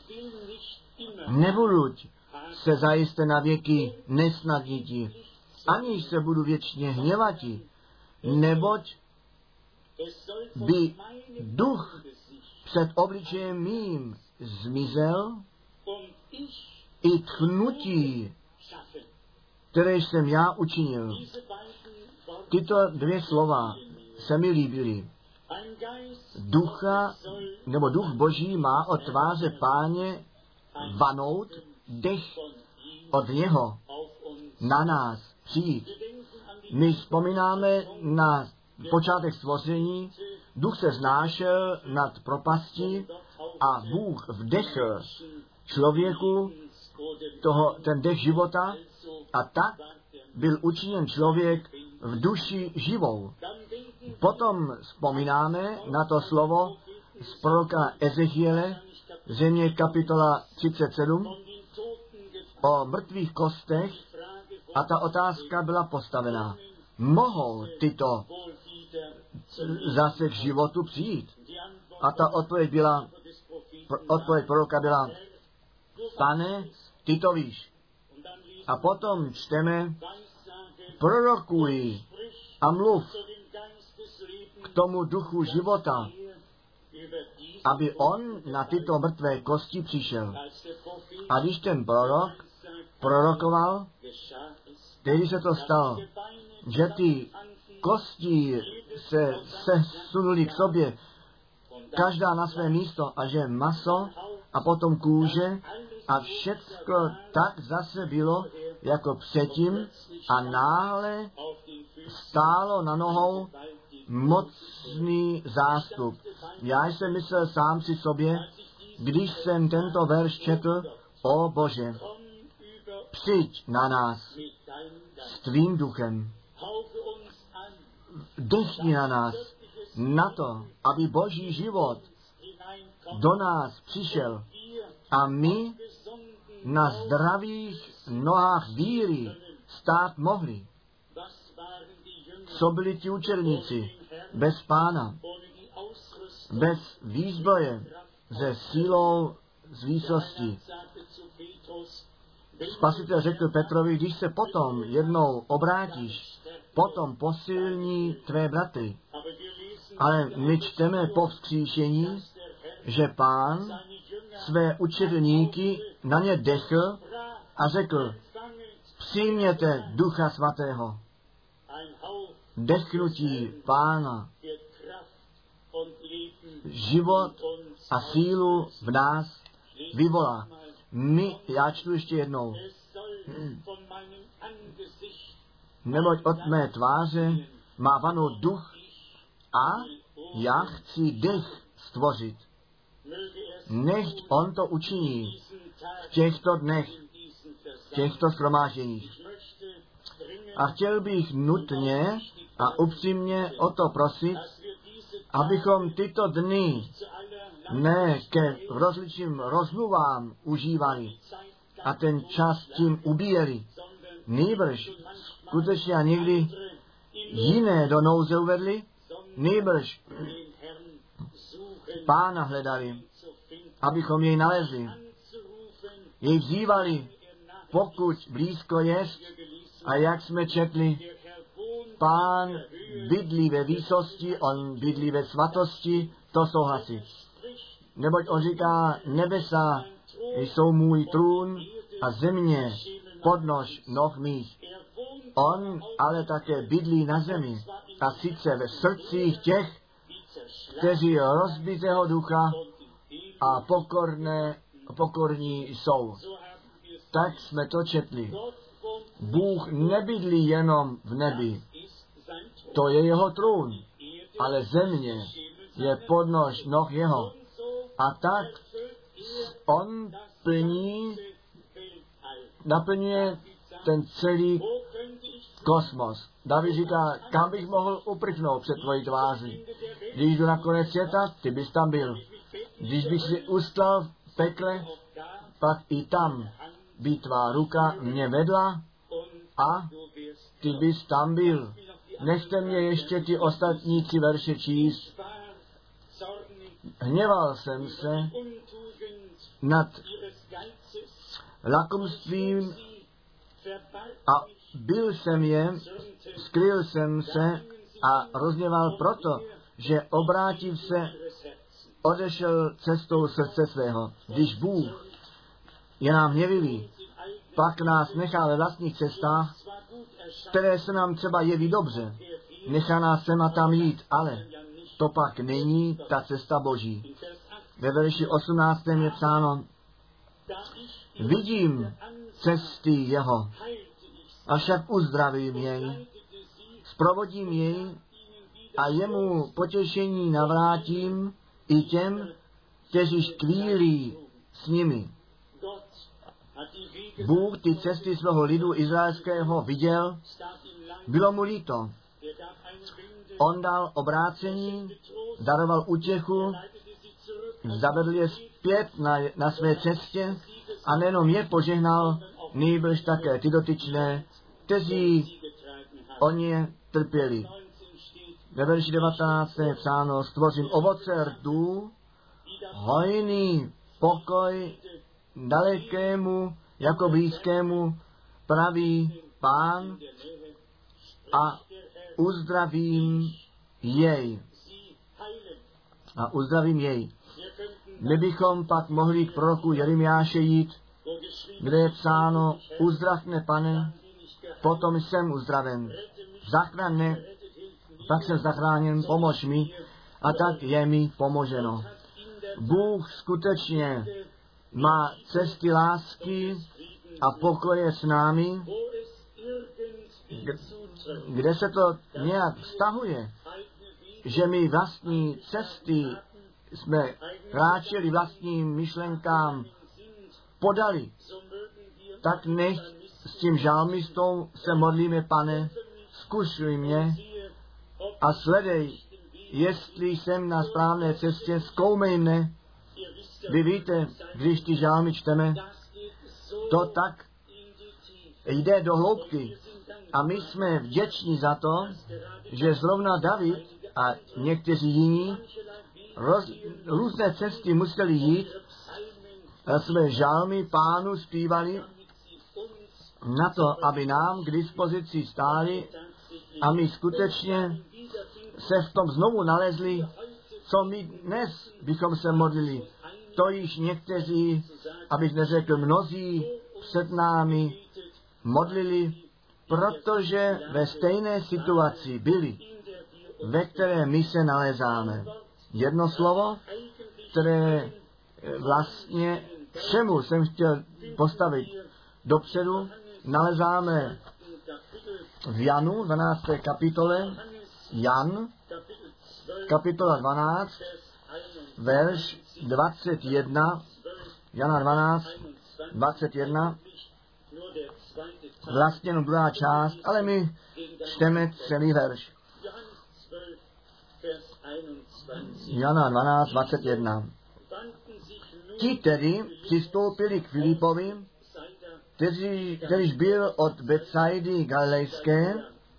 [SPEAKER 1] Nebuduť se zajisté na věky nesnadniti, aniž se budu věčně hněvati, neboť by duch před obličejem mým zmizel i tchnutí, které jsem já učinil. Tyto dvě slova se mi líbily. Duch Boží má od tváře Páně vanout, dech od něho na nás přijít. My vzpomínáme na počátek stvoření, duch se znášel nad propastí a Bůh vdechl člověku ten dech života a tak byl učiněn člověk v duši živou. Potom vzpomínáme na to slovo z proroka Ezechiele, země kapitola 37, o mrtvých kostech a ta otázka byla postavená. Mohou tyto zase k životu přijít? A ta odpověď proroka byla, Pane, ty to víš. A potom čteme, prorokuj a mluv k tomu duchu života, aby on na tyto mrtvé kosti přišel. A když ten prorok prorokoval, tehdy se to stalo, že ty kosti se sunuli k sobě, každá na své místo, a že maso a potom kůže a všecko tak zase bylo jako předtím a náhle stálo na nohou mocný zástup. Já jsem myslel sám si sobě, když jsem tento verš četl, o Bože, přijď na nás s tvým duchem. Dechni na nás, na to, aby Boží život do nás přišel a my na zdravých nohách víry stát mohli. Co byli ti učedníci bez Pána, bez výzbroje, se sílou z výsosti. Spasitel řekl Petrovi, když se potom jednou obrátíš, potom posilní tvé bratry. Ale my čteme po vzkříšení, že Pán své učedníky na ně dechl a řekl, přijměte Ducha Svatého. Dechnutí Pána, život a sílu v nás vyvolá. Já čtu ještě jednou. Neboť od mé tváře má vanout duch a já chci dech stvořit. Nechť on to učiní v těchto dnech, v těchto shromážděních. A chtěl bych nutně a upřímně o to prosit, abychom tyto dny ne ke rozličným rozmluvám užívali a ten čas tím ubíjeli. Nýbrž skutečně a někdy jiné do nouze uvedli, nýbrž Pána hledali, abychom jej nalezli. Jej vzývali, pokud blízko jest, a jak jsme četli, Pán bydlí ve výsosti, on bydlí ve svatosti, to souhlasí. Neboť on říká, nebesa jsou můj trůn a země podnož noh mých. On ale také bydlí na zemi, a sice ve srdcích těch, kteří rozbitého ducha a pokorní jsou. Tak jsme to četli. Bůh nebydlí jenom v nebi. To je jeho trůn, ale země je podnož noh jeho. A tak on naplňuje ten celý kosmos. David říká, kam bych mohl uprchnout před tvojí tváří. Když jdu na konec světa, ty bys tam byl. Když bych si ustal v pekle, pak i tam by tvá ruka mě vedla a ty bys tam byl. Nechte mě ještě ty ostatní 3 verše číst. Hněval jsem se nad lakomstvím a byl jsem je, skryl jsem se a rozněval proto, že obrátiv se, odešel cestou srdce svého. Když Bůh je nám hněvivý, pak nás nechá ve vlastních cestách, které se nám třeba jeví dobře. Nechá nás sem a tam jít, ale to pak není ta cesta Boží. Ve verši 18. je psáno, vidím cesty jeho, avšak uzdravím jej, zprovodím jej a jemu potěšení navrátím i těm, kteří škvílí s nimi. Bůh ty cesty svého lidu izraelského viděl, bylo mu líto. On dal obrácení, daroval útěchu, zavedl je zpět na své cestě a nejenom je požehnal, nýbrž také ty dotyčné, kteří o ně trpěli. Ve verši 19. je psáno, stvořím ovoce rdů, hojný pokoj dalekému jako blízkému, pravý Pán, a uzdravím jej. A uzdravím jej. My bychom pak mohli k proroku Jeremiáše jít, kde je psáno, uzdrav mne, Pane, potom jsem uzdraven. Zachraň mne, tak jsem zachráněn, pomož mi, a tak je mi pomoženo. Bůh skutečně má cesty lásky a pokoje s námi, kde se to nějak vztahuje, že my vlastní cesty jsme kráčeli vlastním myšlenkám podali, tak nech s tím žalmistou se modlíme, Pane, zkušuj mě a sledej, jestli jsem na správné cestě, zkoumej mne. Vy víte, když ty žálmy čteme, to tak jde do hloubky. A my jsme vděční za to, že zrovna David a někteří jiní různé cesty museli jít a své žálmy Pánu zpívali na to, aby nám k dispozici stáli a my skutečně se v tom znovu nalezli, co my dnes bychom se modlili. To již někteří, abych neřekl mnozí, před námi modlili, protože ve stejné situaci byli, ve které my se nalezáme. Jedno slovo, které vlastně všemu jsem chtěl postavit dopředu, nalezáme v Janu, 12. kapitole, Jan, kapitola 12, verš 21, Jana 12, 21, vlastně jenom druhá část, ale my čteme celý verš. Jana 12, 21. Ti tedy přistoupili k Filipovi, kterýž byl od Betsaidy Galilejské,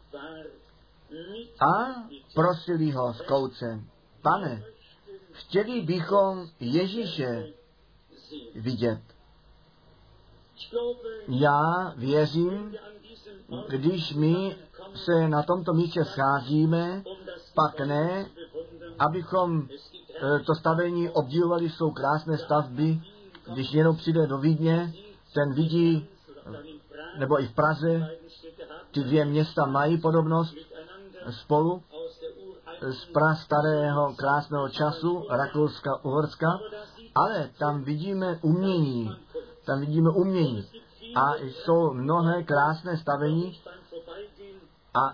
[SPEAKER 1] a prosili ho z kouce, Pane, chtěli bychom Ježíše vidět. Já věřím, když my se na tomto místě scházíme, pak ne, abychom to stavení obdivovali, jsou krásné stavby, když někdo přijde do Vídně, ten vidí, nebo i v Praze, ty dvě města mají podobnost spolu z prastarého krásného času, Rakouska, Uhorska, ale tam vidíme umění. A jsou mnohé krásné stavení, a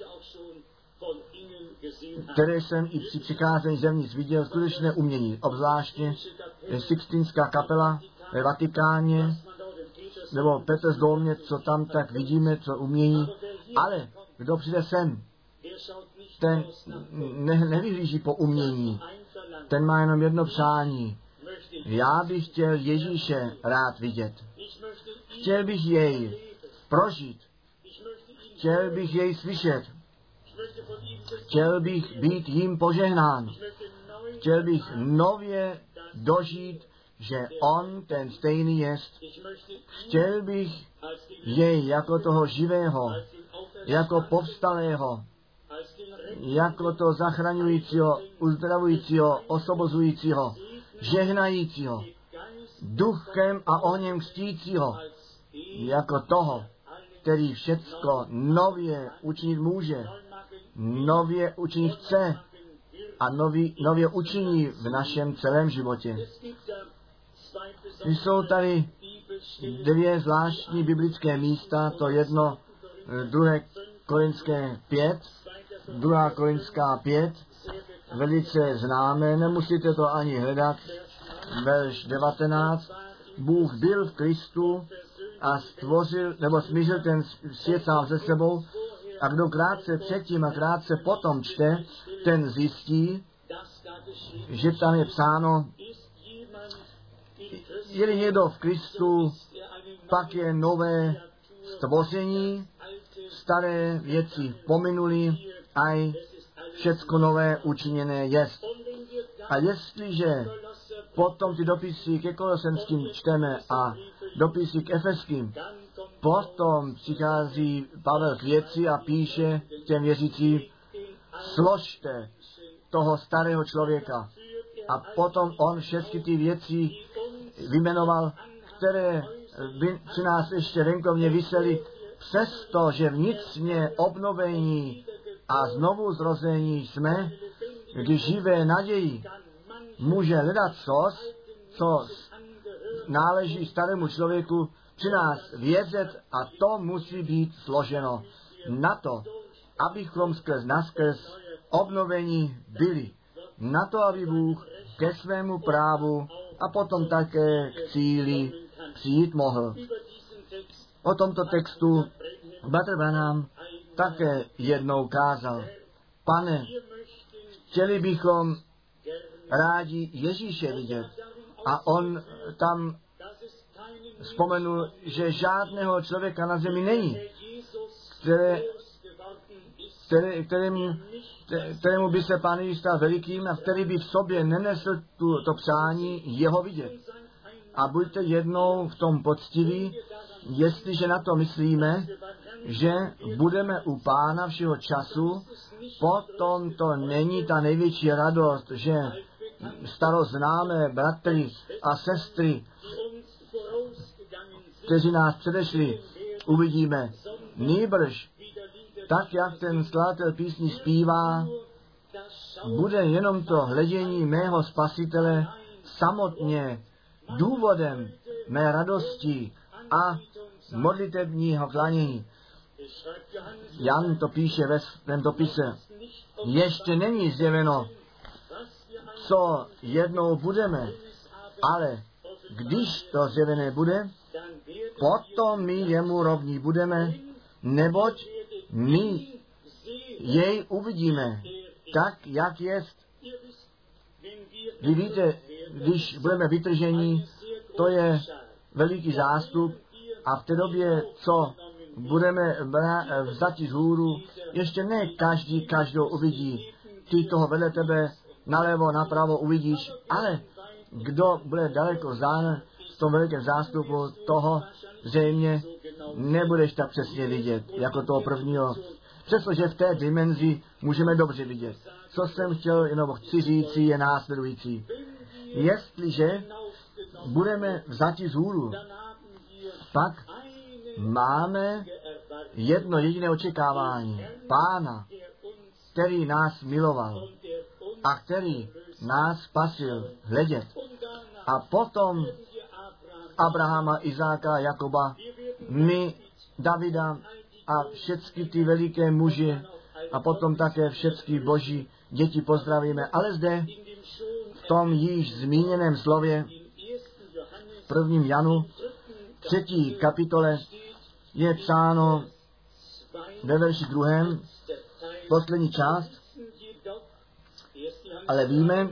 [SPEAKER 1] které jsem i při přicházení zevnitř viděl, skutečné umění, obzvláště Sixtinská kapela ve Vatikáně, nebo Petersdomě, co tam tak vidíme, co umění, ale kdo přijde sem, ten nevyhlíží po umění, ten má jenom jedno přání. Já bych chtěl Ježíše rád vidět. Chtěl bych jej prožít. Chtěl bych jej slyšet. Chtěl bych být jím požehnán. Chtěl bych nově dožít, že on ten stejný jest. Chtěl bych jej jako toho živého, jako povstalého, jako to zachraňujícího, uzdravujícího, osobozujícího, žehnajícího, duchem a ohněm křtícího, jako toho, který všecko nově učinit může, nově učinit chce a nově učiní v našem celém životě. Jsou tady dvě zvláštní biblické místa, to jedno, 2. Korinské 5, 2. Korinská 5, velice známé, nemusíte to ani hledat, verš 19, Bůh byl v Kristu a stvořil, nebo smířil ten svět sám se sebou, a kdo krátce předtím a krátce potom čte, ten zjistí, že tam je psáno, je někdo v Kristu, pak je nové stvoření, staré věci pominuli, a všecko nové učiněné jest. A jestliže potom ty dopisy ke Kolosenským čteme a dopisy k Efeským, potom přichází Pavel k věci a píše těm věřícím, složte toho starého člověka. A potom on všechny ty věci vyjmenoval, které by při nás ještě venkovně visely, přestože vnitřně obnovení a znovu zrození jsme, když živé naději může hledat co náleží starému člověku, při nás vězet, a to musí být složeno na to, abychom naskrz obnovení byli. Na to, aby Bůh ke svému právu a potom také k cíli přijít mohl. O tomto textu Bratr Branham také jednou kázal. Pane, chtěli bychom rádi Ježíše vidět. A on tam vzpomenul, že žádného člověka na zemi není, kterému by se Pán Ježíš stal velikým a který by v sobě nenesl to přání jeho vidět. A buďte jednou v tom poctiví, jestliže na to myslíme, že budeme u Pána všeho času, potom to není ta největší radost, že staroznámé bratry a sestry, kteří nás předešli, uvidíme. Nýbrž, tak jak ten skladatel písní zpívá, bude jenom to hledění mého Spasitele samotně důvodem mé radosti a modlitebního klanění. Jan to píše ve svém dopise. Ještě není zjeveno, co jednou budeme, ale když to zjevené bude, potom my jemu rovní budeme, neboť my jej uvidíme tak, jak jest. Vy víte, když budeme vytrženi, to je veliký zástup, a v té době, co budeme vzati z hůru, ještě ne každou uvidí. Ty toho vedle tebe nalevo, napravo uvidíš, ale kdo bude daleko vzdán v tom velikém zástupu, toho zřejmě nebudeš tak přesně vidět, jako toho prvního. Přestože v té dimenzi můžeme dobře vidět. Co jsem chtěl, jenom chci říci, je následující. Jestliže budeme vzati z hůru, pak máme jedno jediné očekávání. Pána, který nás miloval a který nás spasil, hledět. A potom Abrahama, Izáka, Jakoba, my, Davida a všechny ty veliké muži a potom také všechny boží děti pozdravíme. Ale zde v tom již zmíněném slově v 1. Janu 3. kapitole je psáno ve verši 2. poslední část, ale víme,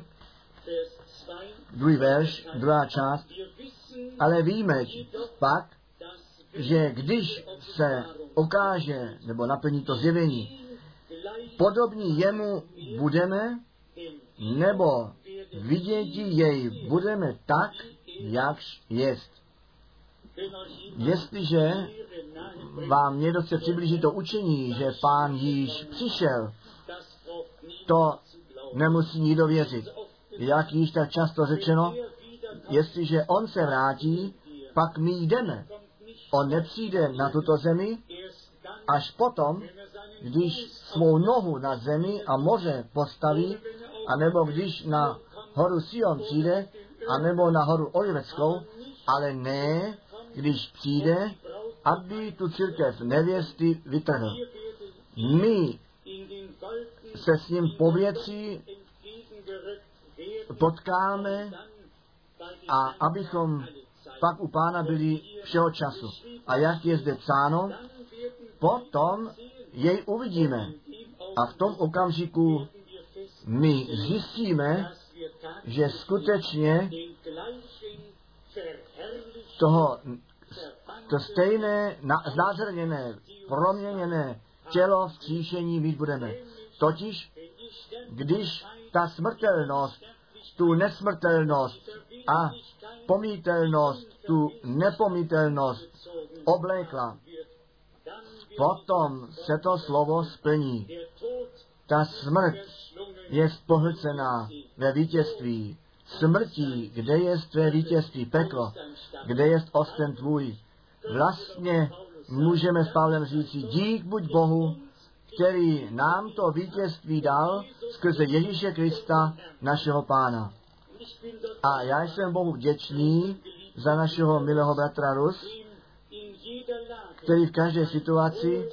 [SPEAKER 1] 2. verš, 2. část, ale víme pak, že když se ukáže, nebo naplní to zjevení, podobní jemu budeme, nebo viděti jej budeme tak, jakž jest. Jestliže vám někdo chce přiblížit to učení, že Pán již přišel, to nemusí nikdo věřit. Jak již tak často řečeno, jestliže on se vrátí, pak my jdeme. On nepřijde na tuto zemi, až potom, když svou nohu na zemi a moře postaví, anebo když na horu Sion přijde, anebo na horu Oliveckou, ale ne, když přijde, aby tu církev nevěsty vytrhl. My se s ním po věci potkáme a abychom pak u Pána byli všeho času. A jak je zde psáno, potom jej uvidíme. A v tom okamžiku my zjistíme, že skutečně to stejné, znázorněné, proměněné tělo vzkříšení mít budeme. Totiž, když ta smrtelnost, tu nesmrtelnost a pomítelnost, tu nepomítelnost oblékla, potom se to slovo splní. Ta smrt je pohlcená ve vítězství. Smrtí, kde je tvé vítězství, peklo, kde je osten tvůj. Vlastně můžeme s Pavlem říci, dík buď Bohu, který nám to vítězství dal skrze Ježíše Krista, našeho Pána. A já jsem Bohu vděčný za našeho milého bratra Rus, který v každé situaci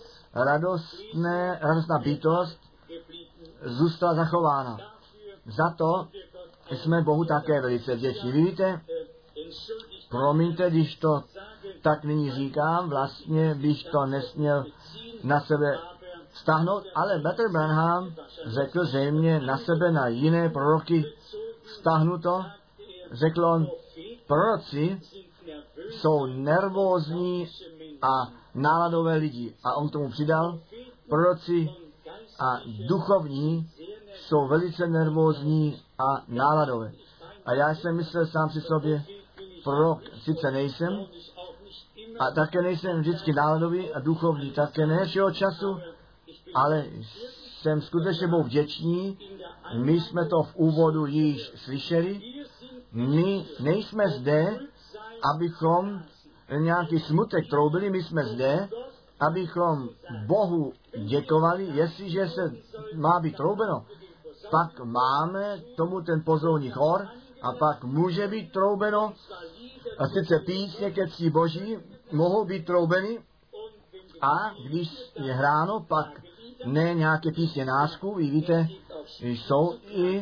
[SPEAKER 1] radostná bytost zůstala zachována. Za to jsme Bohu také velice vděční. Víte, promiňte, když to tak nyní říkám, vlastně bych to nesměl na sebe stáhnout, ale Bratr Branham řekl zřejmě na sebe, na jiné proroky stáhnuto, řekl on, proroci jsou nervózní a náladové lidi. A on k tomu přidal, proroci a duchovní jsou velice nervózní a náladové. A já jsem myslel sám při sobě, prorok sice nejsem, a také nejsem vždycky náladový a duchovní také ne všeho času, ale jsem skutečně Bohu vděčný. My jsme to v úvodu již slyšeli. My nejsme zde, abychom nějaký smutek troubili, my jsme zde, abychom Bohu děkovali. Jestliže se má být troubeno, pak máme tomu ten pozorní chor a pak může být troubeno. A sice písně ke cti Boží mohou být troubeny a když je hráno, pak ne nějaké písně nářků, vy víte, jsou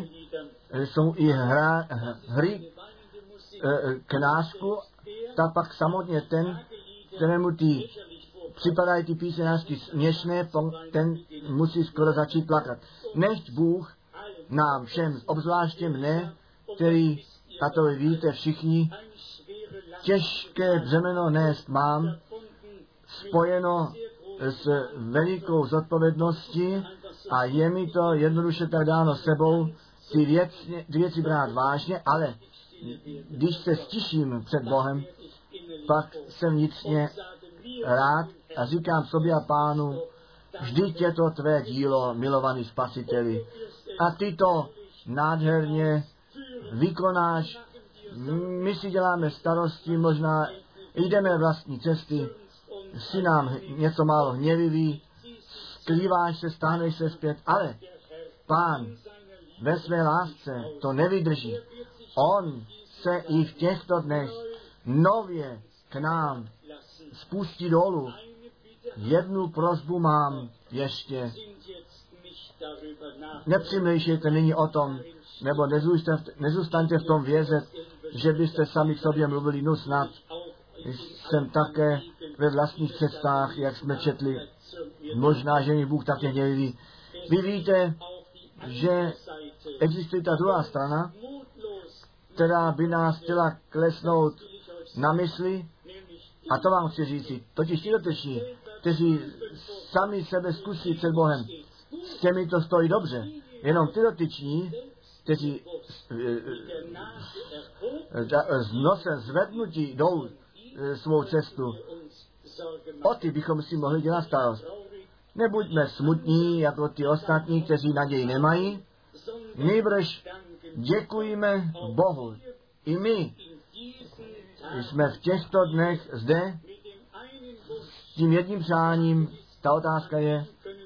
[SPEAKER 1] i hry k nářku, tak pak samotně ten, kterému ty připadají ty písně nářky směšné, ten musí skoro začít plakat. Nechť Bůh nám všem, obzvláště mne, který, a to vy víte všichni, těžké břemeno nést mám, spojeno s velikou zodpovědností a je mi to jednoduše tak dáno sebou ty věci brát vážně, ale když se stiším před Bohem, pak jsem vnitřně rád a říkám sobě a Pánu, vždyť je to tvé dílo, milovaný Spasiteli. A ty to nádherně vykonáš. My si děláme starosti, možná jdeme vlastní cesty si nám něco málo hněvivý, skrýváš se, stáhneš se zpět, ale Pán ve své lásce to nevydrží. On se i v těchto dnech nově k nám spustí dolů. Jednu prosbu mám ještě. Nepřemýšlejte nyní o tom, nebo nezůstaňte v tom vězet, že byste sami k sobě mluvili, no snad jsem také ve vlastních cestách, jak jsme četli, možná, že mi Bůh také hněvivý. Vy víte, že existuje ta druhá strana, která by nás chtěla klesnout na mysli, a to vám chci říci, totiž ti doteční, kteří sami sebe zkusí před Bohem, s těmi to stojí dobře, jenom ty dotyční, kteří s nosem zvednutí jdou svou cestu, o ty bychom si mohli dělat starost. Nebuďme smutní jako ty ostatní, kteří naději nemají, nejbrž děkujeme Bohu. I my jsme v těchto dnech zde s tím jedním přáním. Ta otázka je,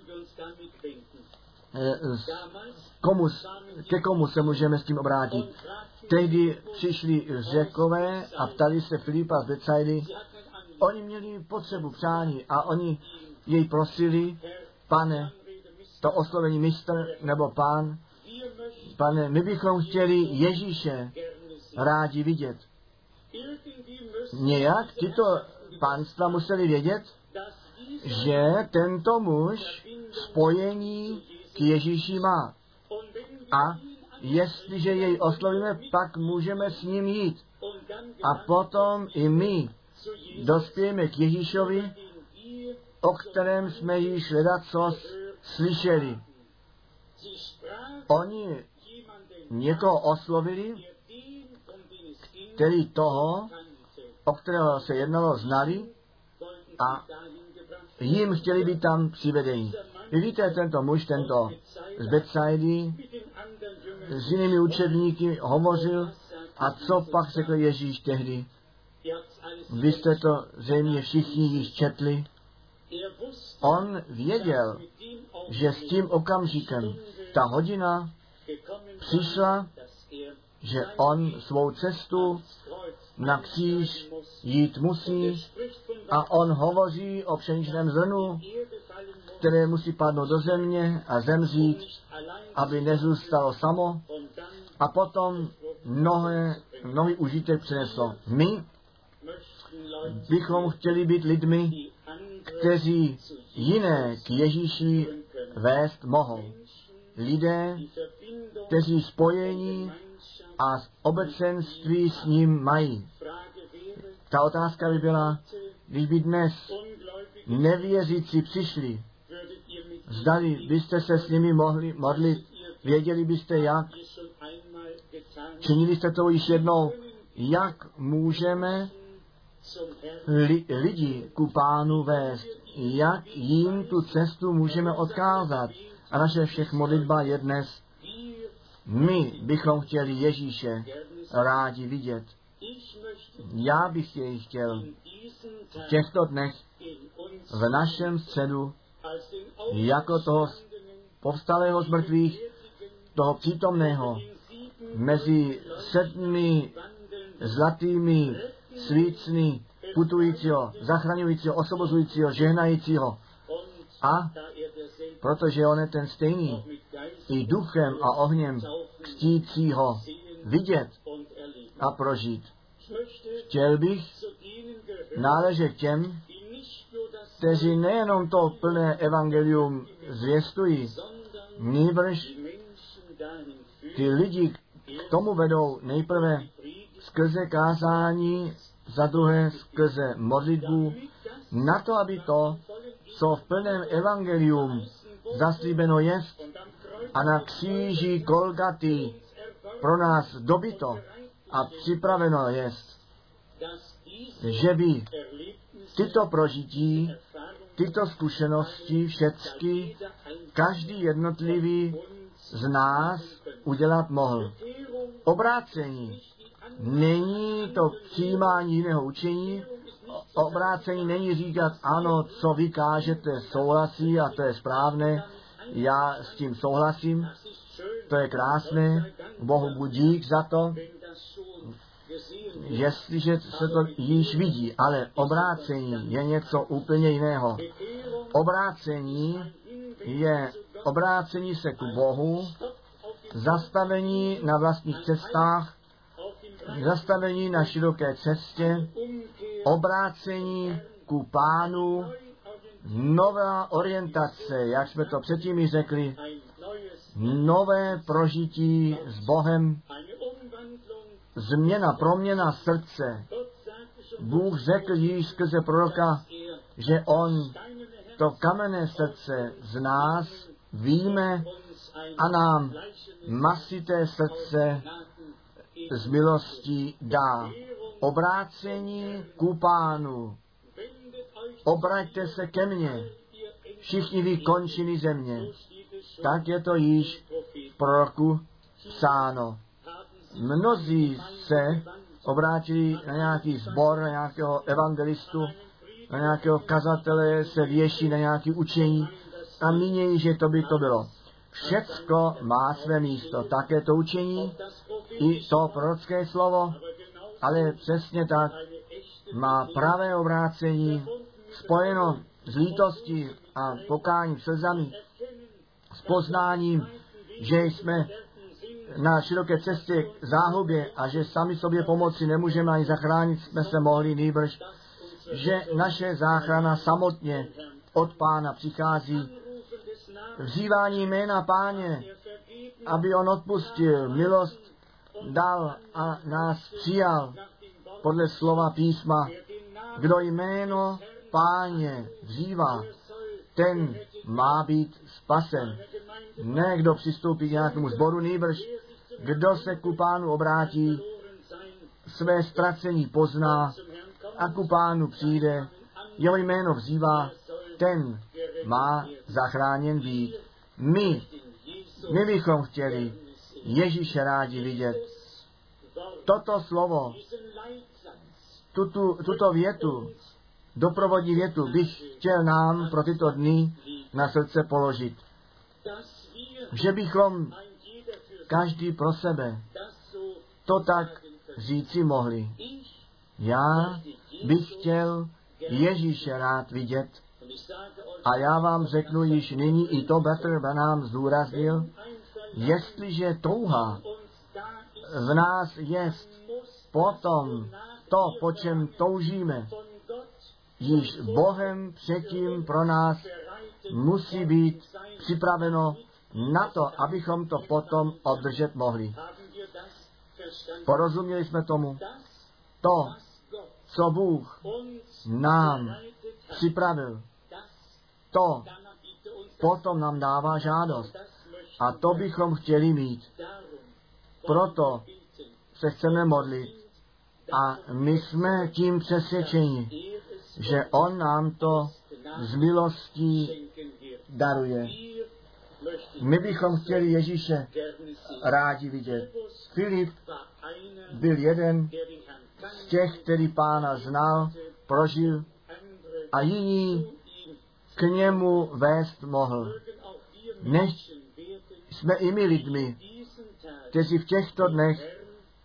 [SPEAKER 1] ke komu se můžeme s tím obrátit. Tehdy přišli Řekové a ptali se Filipa z Bethsaidy. Oni měli potřebu přání a oni jej prosili, Pane, to oslovení mistr nebo Pán, Pane, my bychom chtěli Ježíše rádi vidět. Nějak tyto pánstva museli vědět, že tento muž spojení k Ježíši má. A jestliže jej oslovíme, pak můžeme s ním jít. A potom i my dospějeme k Ježíšovi, o kterém jsme již ledacos slyšeli. Oni někoho oslovili, který toho, o kterého se jednalo, znali a jim chtěli být tam přivedení. Vy víte, tento muž, tento z Bethsaidy, s jinými učedníky hovořil a co pak řekl Ježíš tehdy? Vy jste to zřejmě všichni již četli. On věděl, že s tím okamžikem ta hodina přišla, že on svou cestu na kříž jít musí a on hovoří o pšeničném zrnu, které musí padnout do země a zemřít, aby nezůstalo samo a potom mnohý užitek přineslo. My bychom chtěli být lidmi, kteří jiné k Ježíši vést mohou. Lidé, kteří spojení a obecenství s ním mají. Ta otázka by byla, když by dnes nevěřící přišli, zdali byste se s nimi mohli modlit, věděli byste jak, činili jste to již jednou, jak můžeme lidi ku Pánu vést, jak jim tu cestu můžeme odkázat. A naše všech modlitba je dnes, my bychom chtěli Ježíše rádi vidět. Já bych jej chtěl v těchto dnech v našem středu jako toho povstalého z mrtvých, toho přítomného mezi 7 zlatými svícny putujícího, zachraňujícího, osvobozujícího, žehnajícího. A protože on je ten stejný, i duchem a ohněm křtícího vidět a prožít. Chtěl bych náležet těm, kteří nejenom to plné evangelium zvěstují, nýbrž ty lidi k tomu vedou nejprve skrze kázání, za druhé skrze modlitbu, na to, aby to, co v plném evangelium zaslíbeno jest a na kříži Golgaty pro nás dobyto a připraveno jest, že by tyto prožití, tyto zkušenosti všecky každý jednotlivý z nás udělat mohl. Obrácení není to přijímání jiného učení, Obrácení není říkat, ano, co vy kážete, souhlasí a to je správné, já s tím souhlasím, to je krásné, Bohu buď dík za to, jestliže se to již vidí, ale obrácení je něco úplně jiného. Obrácení je obrácení se k Bohu, zastavení na vlastních cestách, zastavení na široké cestě, obrácení ku Pánu, nová orientace, jak jsme to předtím i řekli, nové prožití s Bohem, změna, proměna srdce. Bůh řekl již skrze proroka, že on to kamenné srdce z nás víme a nám masité srdce z milostí dá. Obrácení ku Pánu. Obraťte se ke mně, všichni vy končiny země. Tak je to již v proroku psáno. Mnozí se obrátili na nějaký sbor, na nějakého evangelistu, na nějakého kazatele, se věší na nějaké učení a mínějí, že to by to bylo. Všecko má své místo, také to učení, i to prorocké slovo, ale přesně tak má pravé obrácení spojeno s lítostí a pokáním, slzami, s poznáním, že jsme na široké cestě k záhubě a že sami sobě pomoci nemůžeme ani zachránit, jsme se mohli nýbrž, že naše záchrana samotně od Pána přichází. Vzývání jména Páně, aby on odpustil, milost dal a nás přijal podle slova písma. Kdo jméno Páně vzývá, ten má být spasen. Ne kdo přistoupí k nějakému sboru, nýbrž kdo se ku Pánu obrátí, své ztracení pozná a ku Pánu přijde, jeho jméno vzývá, ten má zachráněn být. My bychom chtěli Ježíše rádi vidět. Toto slovo, tuto větu, doprovodní větu bych chtěl nám pro tyto dny na srdce položit. Že bychom každý pro sebe to tak říci mohli. Já bych chtěl Ježíše rád vidět a já vám řeknu již nyní, i to bratr Branham zdůraznil, jestliže touha v nás jest, potom to, po čem toužíme, již Bohem předtím pro nás musí být připraveno na to, abychom to potom obdržet mohli. Porozuměli jsme tomu? To, co Bůh nám připravil, to potom nám dává žádost. A to bychom chtěli mít. Proto se chceme modlit. A my jsme tím přesvědčeni, že on nám to z milostí daruje. My bychom chtěli Ježíše rádi vidět. Filip byl jeden z těch, který Pána znal, prožil a jiní k němu vést mohl. Než jsme i my lidmi, kteří v těchto dnech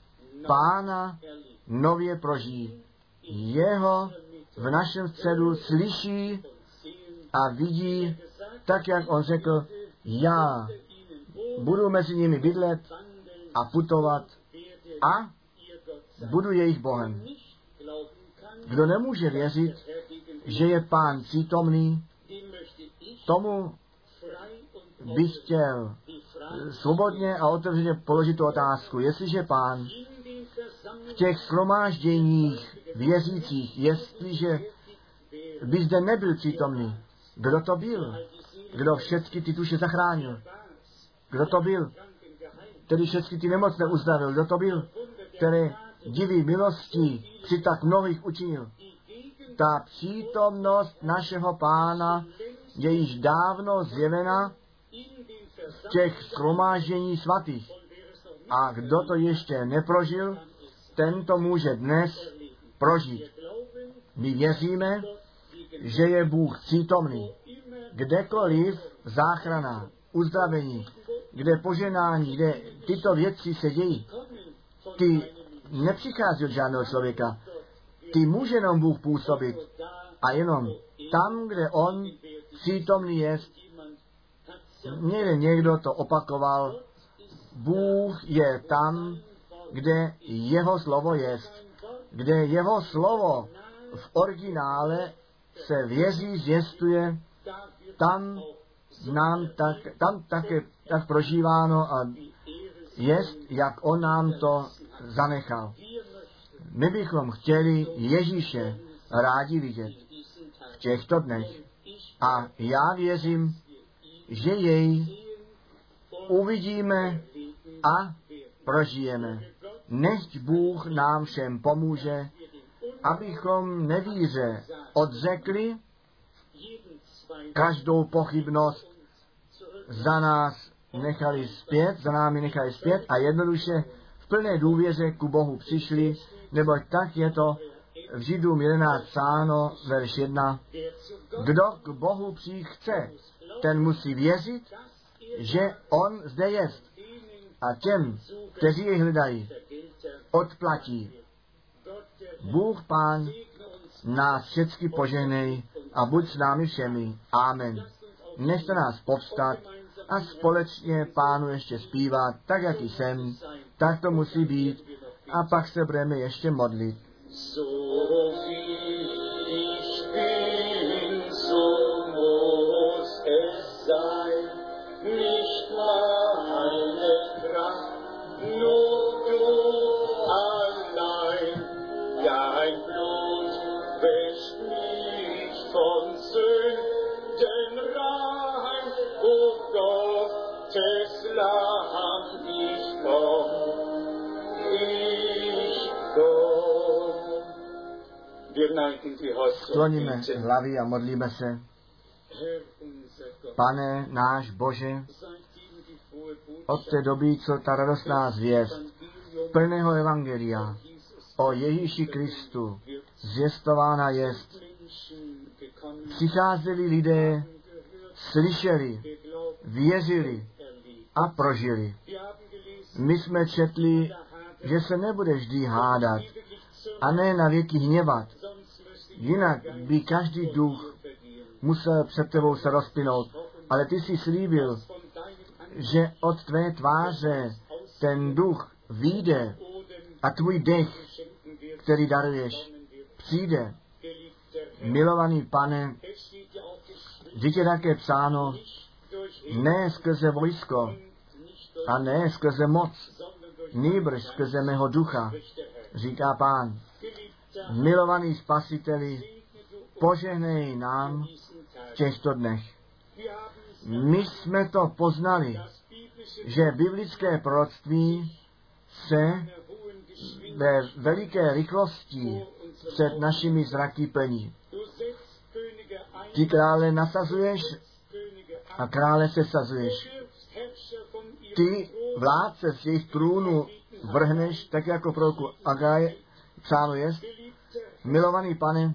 [SPEAKER 1] Pána nově prožijí. Jeho v našem středu slyší a vidí, tak jak on řekl, já budu mezi nimi bydlet a putovat a budu jejich Bohem. Kdo nemůže věřit, že je Pán přítomný, tomu bych chtěl svobodně a otevřeně položit tu otázku. Jestliže Pán v těch shromážděních věřících, jestliže by zde nebyl přítomný, kdo to byl? Kdo všechny ty duše zachránil? Kdo to byl? Který všechny ty nemocné uzdravil? Kdo to byl? Který divy milostí při tak mnohých učinil? Ta přítomnost našeho Pána je již dávno zjevena v těch shromáždění svatých. A kdo to ještě neprožil, ten to může dnes prožít. My věříme, že je Bůh přítomný. Kdekoliv záchrana, uzdravení, kde poženání, kde tyto věci se dějí, ty nepřichází od žádného člověka. Ty může jenom Bůh působit. A jenom tam, kde on přítomný je, někdo to opakoval, Bůh je tam, kde jeho slovo je. Kde jeho slovo v originále se věří, zvěstuje, tam nám tak prožíváno a jest, jak on nám to zanechal. My bychom chtěli Ježíše rádi vidět v těchto dnech. A já věřím, že jej uvidíme a prožijeme. Nechť Bůh nám všem pomůže, abychom nevíře odřekli každou pochybnost za námi nechali zpět a jednoduše v plné důvěře ku Bohu přišli, neboť tak je to v Židům 11 psáno, verš 1. Kdo k Bohu přijít chce, ten musí věřit, že on zde jest a těm, kteří jej hledají, odplatí. Bůh Pán nás všecky požehnej a buď s námi všemi. Amen. Nechte nás povstat a společně Pánu ještě zpívat, tak jak jsem, tak to musí být a pak se budeme ještě modlit. Skloníme hlavy a modlíme se. Pane náš Bože, od té doby, co ta radostná zvěst plného evangelia o Ježíši Kristu zvěstována jest, přicházeli lidé, slyšeli, věřili a prožili. My jsme četli, že se nebude vždy hádat a ne na věky hněvat. Jinak by každý duch musel před tebou se rozplynout. Ale ty jsi slíbil, že od tvé tváře ten duch vyjde a tvůj dech, který daruješ, přijde. Milovaný Pane, vždyť je také psáno, ne skrze vojsko a ne skrze moc, nýbrž skrze mého ducha, říká Pán. Milovaný Spasiteli, požehnej nám v těchto dnech. My jsme to poznali, že biblické proroctví se ve veliké rychlosti před našimi zraky plní. Ty krále nasazuješ a krále sesazuješ. Ty vládce z jejich trůnu vrhneš, tak jako proroku Agai psáno jest. Milovaný Pane,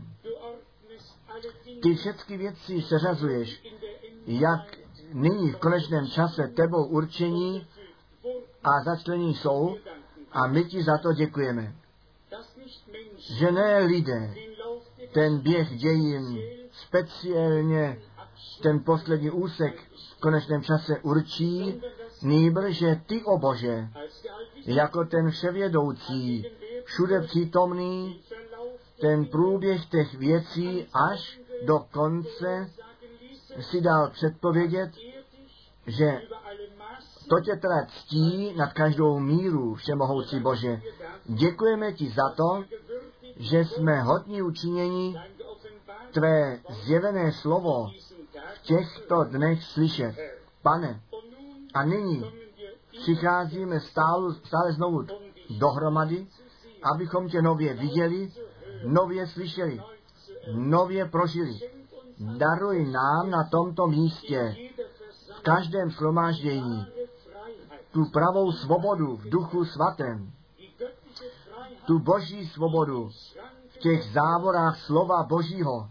[SPEAKER 1] ty všechny věci seřazuješ, jak nyní v konečném čase tebou určení a začlení jsou a my ti za to děkujeme. Že ne lidé ten běh dějin, speciálně ten poslední úsek v konečném čase určí, nýbrž, že ty, o Bože, jako ten vševědoucí, všude přítomný, ten průběh těch věcí až do konce si dal předpovědět, že to tě teda ctí nad každou míru, všemohoucí Bože. Děkujeme ti za to, že jsme hodní učinění tvé zjevené slovo v těchto dnech slyšet. Pane, a nyní přicházíme stále znovu dohromady, abychom tě nově viděli, nově slyšeli, nově prožili. Daruj nám na tomto místě, v každém shromáždění, tu pravou svobodu v Duchu Svatém, tu boží svobodu v těch závorách slova Božího.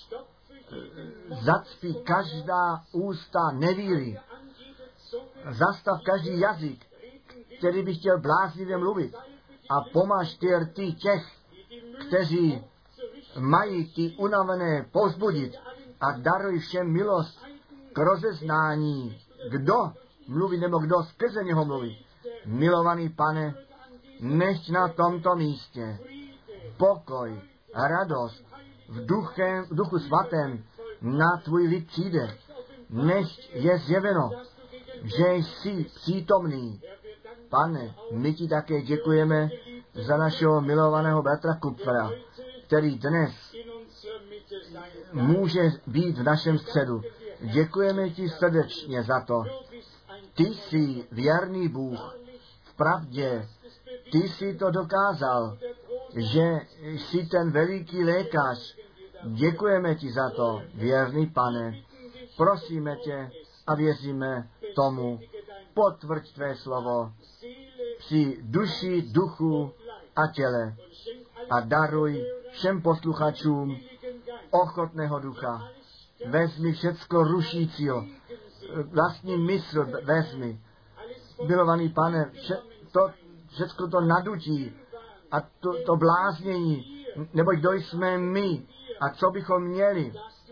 [SPEAKER 1] Zacpí každá ústa nevíry. Zastav každý jazyk, který by chtěl bláznivě mluvit. A pomaž ty těch, kteří mají ty unavené povzbudit, a daruj všem milost k rozeznání, kdo mluví nebo kdo skrze něho mluví. Milovaný Pane, nechť na tomto místě pokoj a radost v duchu svatém na tvůj lid přijde. Nechť je zjeveno, že jsi přítomný. Pane, my ti také děkujeme za našeho milovaného bratra Kupfera, který dnes může být v našem středu. Děkujeme ti srdečně za to. Ty jsi věrný Bůh. V pravdě, ty jsi to dokázal, že jsi ten veliký lékař. Děkujeme ti za to, věrný Pane. Prosíme tě a věříme tomu. Potvrď tvé slovo při duši, duchu a těle a daruj všem posluchačům ochotného ducha. Vezmi všecko rušícího, vlastní mysl vezmi. Milovaný Pane, všecko to nadutí a to bláznění, neboť kdo jsme my a co bychom měli,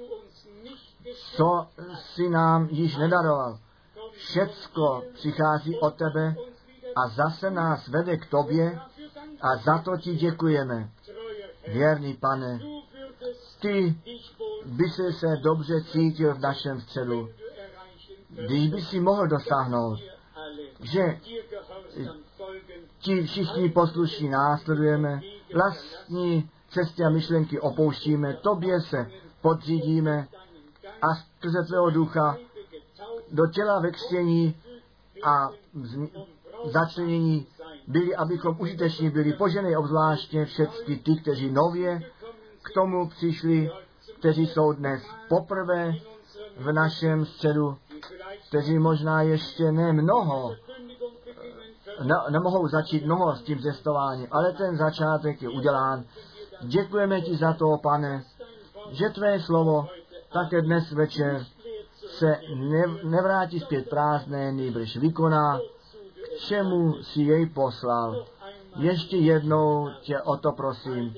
[SPEAKER 1] co si nám již nedaroval. Všecko přichází od tebe a zase nás vede k tobě a za to ti děkujeme. Věrný Pane, ty by se dobře cítil v našem středu, když by si mohl dosáhnout, že ti všichni poslušní následujeme, vlastní cesty a myšlenky opouštíme, tobě se podřídíme a skrze tvého ducha do těla ve křtění a začlenění byli, abychom užiteční byli. Poženej obzvláště všechny ty, kteří nově k tomu přišli, kteří jsou dnes poprvé v našem středu, kteří možná ještě nemohou začít mnoho s tím zjistováním, ale ten začátek je udělán. Děkujeme ti za to, Pane, že tvé slovo také dnes večer se nevrátí zpět prázdné, nýbrž vykoná, k čemu si jej poslal. Ještě jednou tě o to prosím.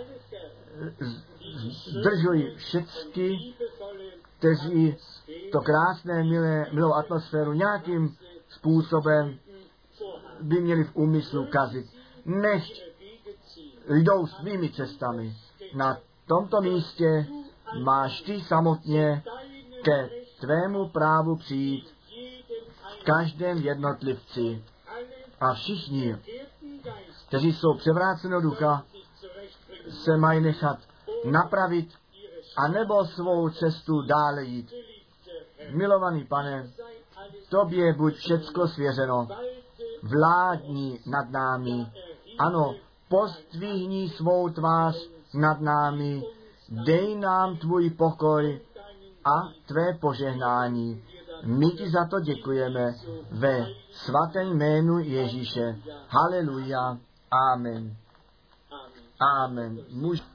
[SPEAKER 1] Zdržuj všechny, kteří to krásné, milou atmosféru nějakým způsobem by měli v úmyslu kazit. Nechť jdou svými cestami. Na tomto místě máš ty samotně ke tvému právu přijít v každém jednotlivci. A všichni, kteří jsou převráceného ducha, se mají nechat napravit a nebo svou cestu dále jít. Milovaný Pane, tobě buď všecko svěřeno. Vládni nad námi. Ano, postvihni svou tvář nad námi. Dej nám tvůj pokoj a tvé požehnání. My ti za to děkujeme ve svatém jménu Ježíše. Haleluja. Amen. Amen.